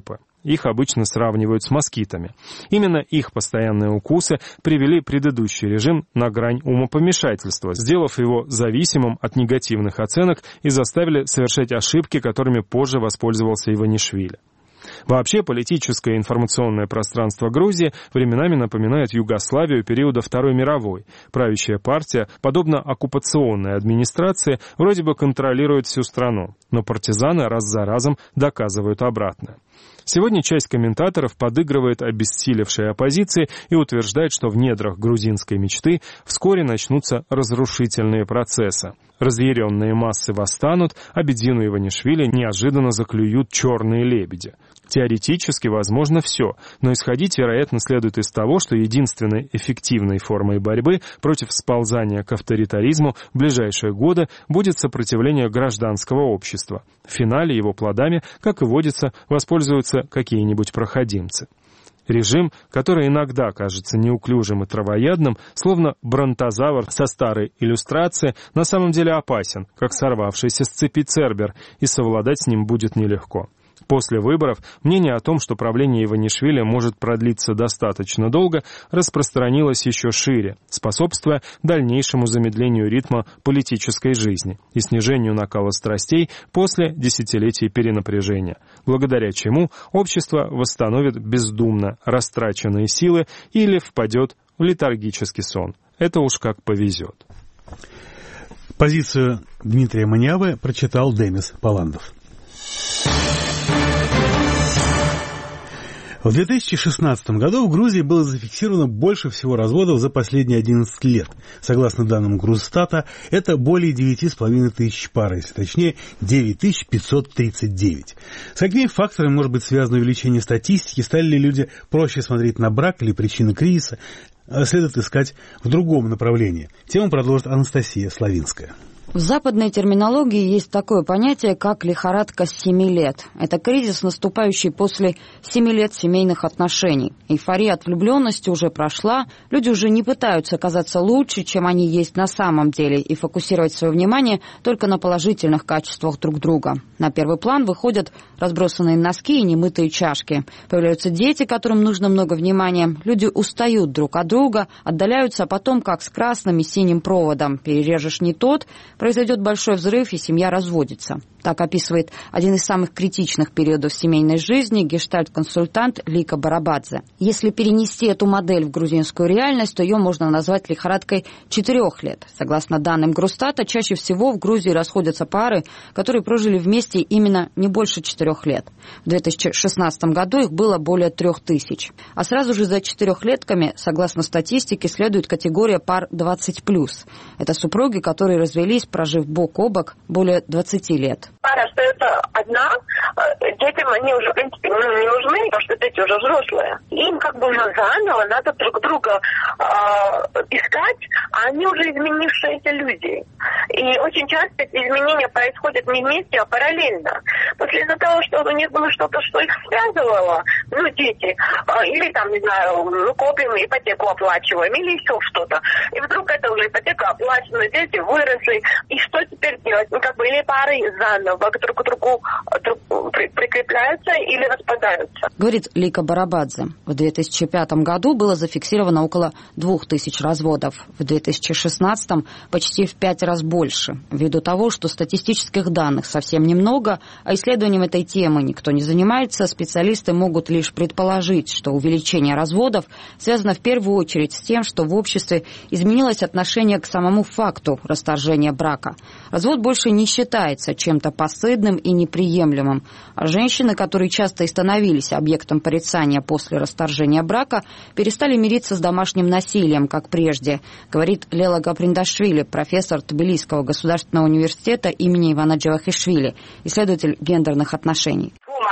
Их обычно сравнивают с москитами. Именно их постоянные укусы привели предыдущий режим на грань умопомешательства, сделав его зависимым от негативных оценок и заставили совершать ошибки, которыми позже воспользовался Иванишвили. Вообще, политическое и информационное пространство Грузии временами напоминает Югославию периода Второй мировой. Правящая партия, подобно оккупационной администрации, вроде бы контролирует всю страну, но партизаны раз за разом доказывают обратное. Сегодня часть комментаторов подыгрывает обессилевшей оппозиции и утверждает, что в недрах грузинской мечты вскоре начнутся разрушительные процессы. Разъяренные массы восстанут, а Бедзину Иванишвили неожиданно заклюют черные лебеди. Теоретически возможно все, но исходить, вероятно, следует из того, что единственной эффективной формой борьбы против сползания к авторитаризму в ближайшие годы будет сопротивление гражданского общества. В финале его плодами, как и водится, воспользуются какие-нибудь проходимцы. Режим, который иногда кажется неуклюжим и травоядным, словно бронтозавр со старой иллюстрации, на самом деле опасен, как сорвавшийся с цепи цербер, и совладать с ним будет нелегко. После выборов мнение о том, что правление Иванишвили может продлиться достаточно долго, распространилось еще шире, способствуя дальнейшему замедлению ритма политической жизни и снижению накала страстей после десятилетий перенапряжения, благодаря чему общество восстановит бездумно растраченные силы или впадет в летаргический сон. Это уж как повезет. Позицию Дмитрия Маниавы прочитал Демис Паландов. В 2016 году в Грузии было зафиксировано больше всего разводов за последние 11 лет. Согласно данным Грузстата, это более 9,5 тысяч пар, если точнее 9539. С какими факторами может быть связано увеличение статистики? Стали ли люди проще смотреть на брак или причины кризиса? Следует искать в другом направлении. Тему продолжит Анастасия Славинская. В западной терминологии есть такое понятие, как лихорадка 7 лет. Это кризис, наступающий после 7 лет семейных отношений. Эйфория от влюбленности уже прошла, люди уже не пытаются казаться лучше, чем они есть на самом деле, и фокусировать свое внимание только на положительных качествах друг друга. На первый план выходят разбросанные носки и немытые чашки. Появляются дети, которым нужно много внимания. Люди устают друг от друга, отдаляются, а потом, как с красным и синим проводом. Перережешь не тот, произойдет большой взрыв, и семья разводится. Так описывает один из самых критичных периодов семейной жизни гештальт-консультант Лика Барабадзе. Если перенести эту модель в грузинскую реальность, то ее можно назвать лихорадкой 4 лет. Согласно данным Грузстата, чаще всего в Грузии расходятся пары, которые прожили вместе именно не больше 4 лет. В 2016 году их было более 3000. А сразу же за 4-летками, согласно статистике, следует категория пар 20+. Это супруги, которые развелись, прожив бок о бок более 20 лет. Пара остается одна, детям они уже, в принципе, не нужны, потому что дети уже взрослые. Им как бы заново надо друг друга искать, а они уже изменившиеся люди. И очень часто эти изменения происходят не вместе, а параллельно. После из-за того, что у них было что-то, что их связывало, дети, или там, не знаю, копим, ипотеку оплачиваем, или еще что-то. И вдруг это уже ипотека оплачена, дети выросли. И что теперь делать? Или пары заново друг к другу прикрепляются или распадаются. Говорит Лика Барабадзе. В 2005 году было зафиксировано около 2000 разводов. В 2016 почти в 5 раз больше. Ввиду того, что статистических данных совсем немного, а исследованием этой темы никто не занимается, специалисты могут лишь предположить, что увеличение разводов связано в первую очередь с тем, что в обществе изменилось отношение к самому факту расторжения брака. Развод больше не считается чем-то постыдным и неприемлемым. А женщины, которые часто и становились объектом порицания после расторжения брака, перестали мириться с домашним насилием, как прежде, говорит Лела Гаприндашвили, профессор Тбилисского государственного университета имени Ивана Джавахишвили, исследователь гендерных отношений.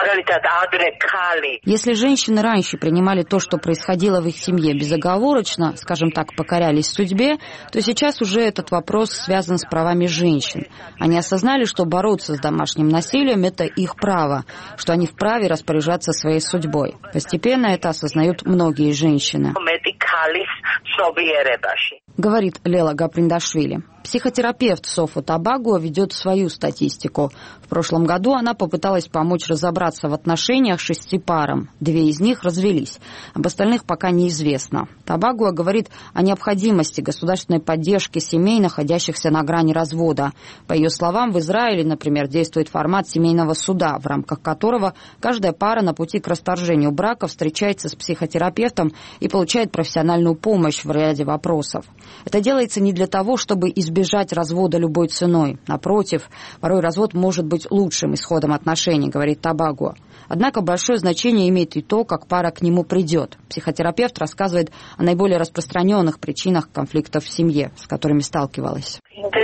Если женщины раньше принимали то, что происходило в их семье, безоговорочно, скажем так, покорялись судьбе, то сейчас уже этот вопрос связан с правами женщин. Они осознали, что бороться с домашним насилием – это их право, что они вправе распоряжаться своей судьбой. Постепенно это осознают многие женщины. говорит Лела Гаприндашвили. Психотерапевт Софу Табагуа ведет свою статистику. В прошлом году она попыталась помочь разобраться в отношениях 6 парам. 2 из них развелись. Об остальных пока неизвестно. Табагуа говорит о необходимости государственной поддержки семей, находящихся на грани развода. По ее словам, в Израиле, например, действует формат семейного суда, в рамках которого каждая пара на пути к расторжению брака встречается с психотерапевтом и получает профессиональную помощь в ряде вопросов. Это делается не для того, чтобы избежать развода любой ценой. Напротив, порой развод может быть лучшим исходом отношений, говорит Табагуа. Однако большое значение имеет и то, как пара к нему придет. Психотерапевт рассказывает о наиболее распространенных причинах конфликтов в семье, с которыми сталкивалась.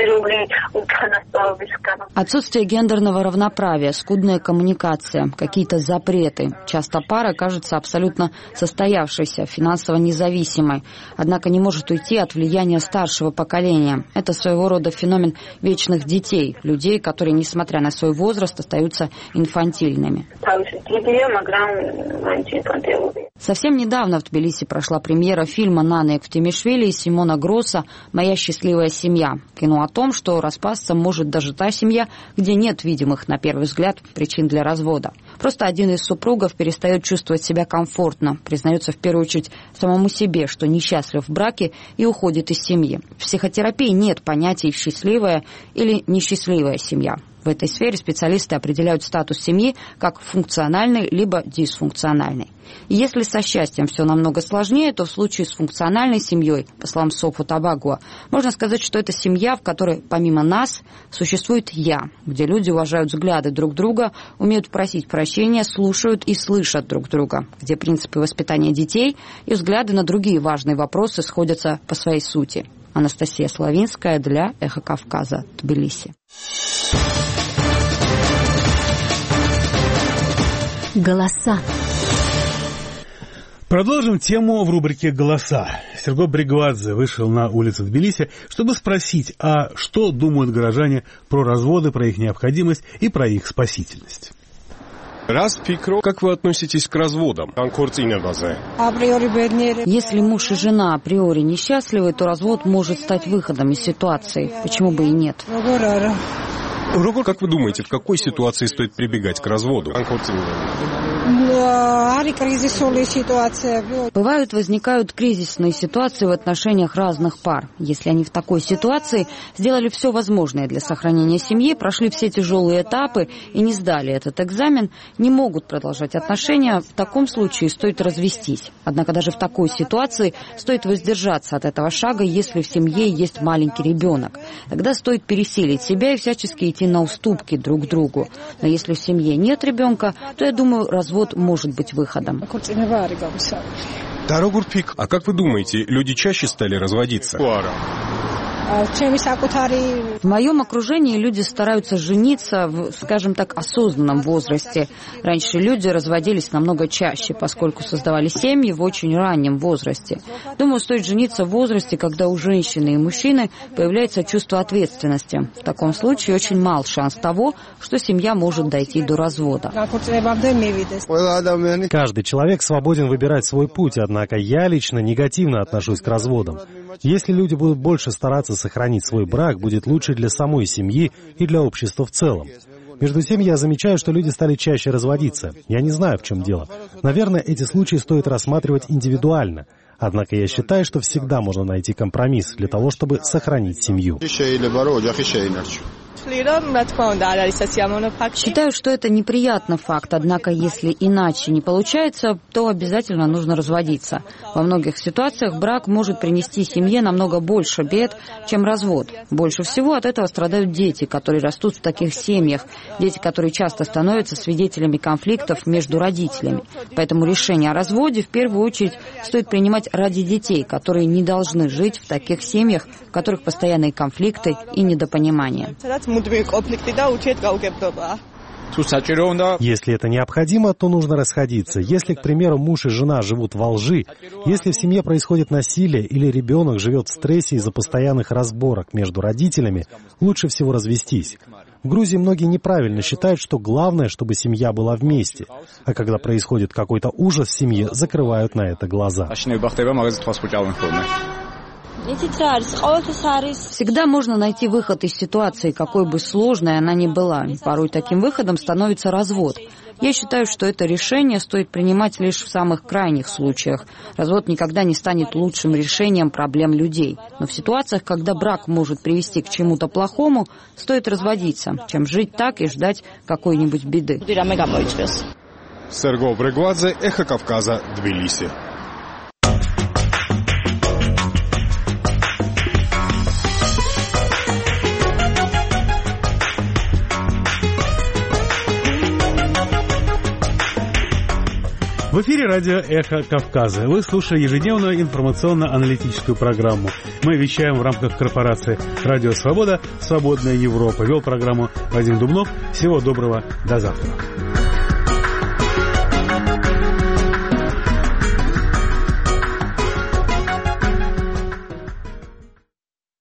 Отсутствие гендерного равноправия, скудная коммуникация, какие-то запреты. Часто пара кажется абсолютно состоявшейся, финансово независимой, однако не может уйти от влияния старшего поколения. Это своего рода феномен вечных детей, людей, которые, несмотря на свой возраст, остаются инфантильными. Совсем недавно в Тбилиси прошла премьера фильма Наны Эктемишвили и Симона Гросса «Моя счастливая семья». Кино о том, что распасться может даже та семья, где нет видимых, на первый взгляд, причин для развода. Просто один из супругов перестает чувствовать себя комфортно, признается в первую очередь самому себе, что несчастлив в браке и уходит из семьи. В психотерапии нет понятий «счастливая» или «несчастливая семья». В этой сфере специалисты определяют статус семьи как функциональный либо дисфункциональный. И если со счастьем все намного сложнее, то в случае с функциональной семьей, по словам Софу Табагуа, можно сказать, что это семья, в которой помимо нас существует «я», где люди уважают взгляды друг друга, умеют просить прощения, слушают и слышат друг друга, где принципы воспитания детей и взгляды на другие важные вопросы сходятся по своей сути. Анастасия Славинская для «Эхо Кавказа», Тбилиси. Голоса. Продолжим тему в рубрике «Голоса». Серго Бригвадзе вышел на улицу Тбилиси, чтобы спросить, а что думают горожане про разводы, про их необходимость и про их спасительность. Как вы относитесь к разводам? Если муж и жена априори несчастливы, то развод может стать выходом из ситуации. Почему бы и нет? Как вы думаете, в какой ситуации стоит прибегать к разводу? Возникают кризисные ситуации в отношениях разных пар. Если они в такой ситуации сделали все возможное для сохранения семьи, прошли все тяжелые этапы и не сдали этот экзамен, не могут продолжать отношения, в таком случае стоит развестись. Однако даже в такой ситуации стоит воздержаться от этого шага, если в семье есть маленький ребенок. Тогда стоит пересилить себя и всячески идти на уступки друг другу. Но если в семье нет ребенка, то, я думаю, развод может быть выходом. А как вы думаете, люди чаще стали разводиться? В моем окружении люди стараются жениться в, скажем так, осознанном возрасте. Раньше люди разводились намного чаще, поскольку создавали семьи в очень раннем возрасте. Думаю, стоит жениться в возрасте, когда у женщины и мужчины появляется чувство ответственности. В таком случае очень мал шанс того, что семья может дойти до развода. Каждый человек свободен выбирать свой путь, однако я лично негативно отношусь к разводам. Если люди будут больше стараться сохранить свой брак, будет лучше для самой семьи и для общества в целом. Между тем, я замечаю, что люди стали чаще разводиться. Я не знаю, в чем дело. Наверное, эти случаи стоит рассматривать индивидуально. Однако я считаю, что всегда можно найти компромисс для того, чтобы сохранить семью. Считаю, что это неприятный факт, однако если иначе не получается, то обязательно нужно разводиться. Во многих ситуациях брак может принести семье намного больше бед, чем развод. Больше всего от этого страдают дети, которые растут в таких семьях, дети, которые часто становятся свидетелями конфликтов между родителями. Поэтому решение о разводе в первую очередь стоит принимать ради детей, которые не должны жить в таких семьях, в которых постоянные конфликты и недопонимания. Если это необходимо, то нужно расходиться. Если, к примеру, муж и жена живут во лжи, если в семье происходит насилие или ребенок живет в стрессе из-за постоянных разборок между родителями, лучше всего развестись. В Грузии многие неправильно считают, что главное, чтобы семья была вместе. А когда происходит какой-то ужас в семье, закрывают на это глаза. Всегда можно найти выход из ситуации, какой бы сложной она ни была. Порой таким выходом становится развод. Я считаю, что это решение стоит принимать лишь в самых крайних случаях. Развод никогда не станет лучшим решением проблем людей. Но в ситуациях, когда брак может привести к чему-то плохому, стоит разводиться, чем жить так и ждать какой-нибудь беды. Серго Брегвадзе, Эхо Кавказа, Тбилиси. В эфире радио «Эхо Кавказа». Вы слушаете ежедневную информационно-аналитическую программу. Мы вещаем в рамках корпорации «Радио Свобода. Свободная Европа». Вел программу Вадим Дубнов. Всего доброго. До завтра.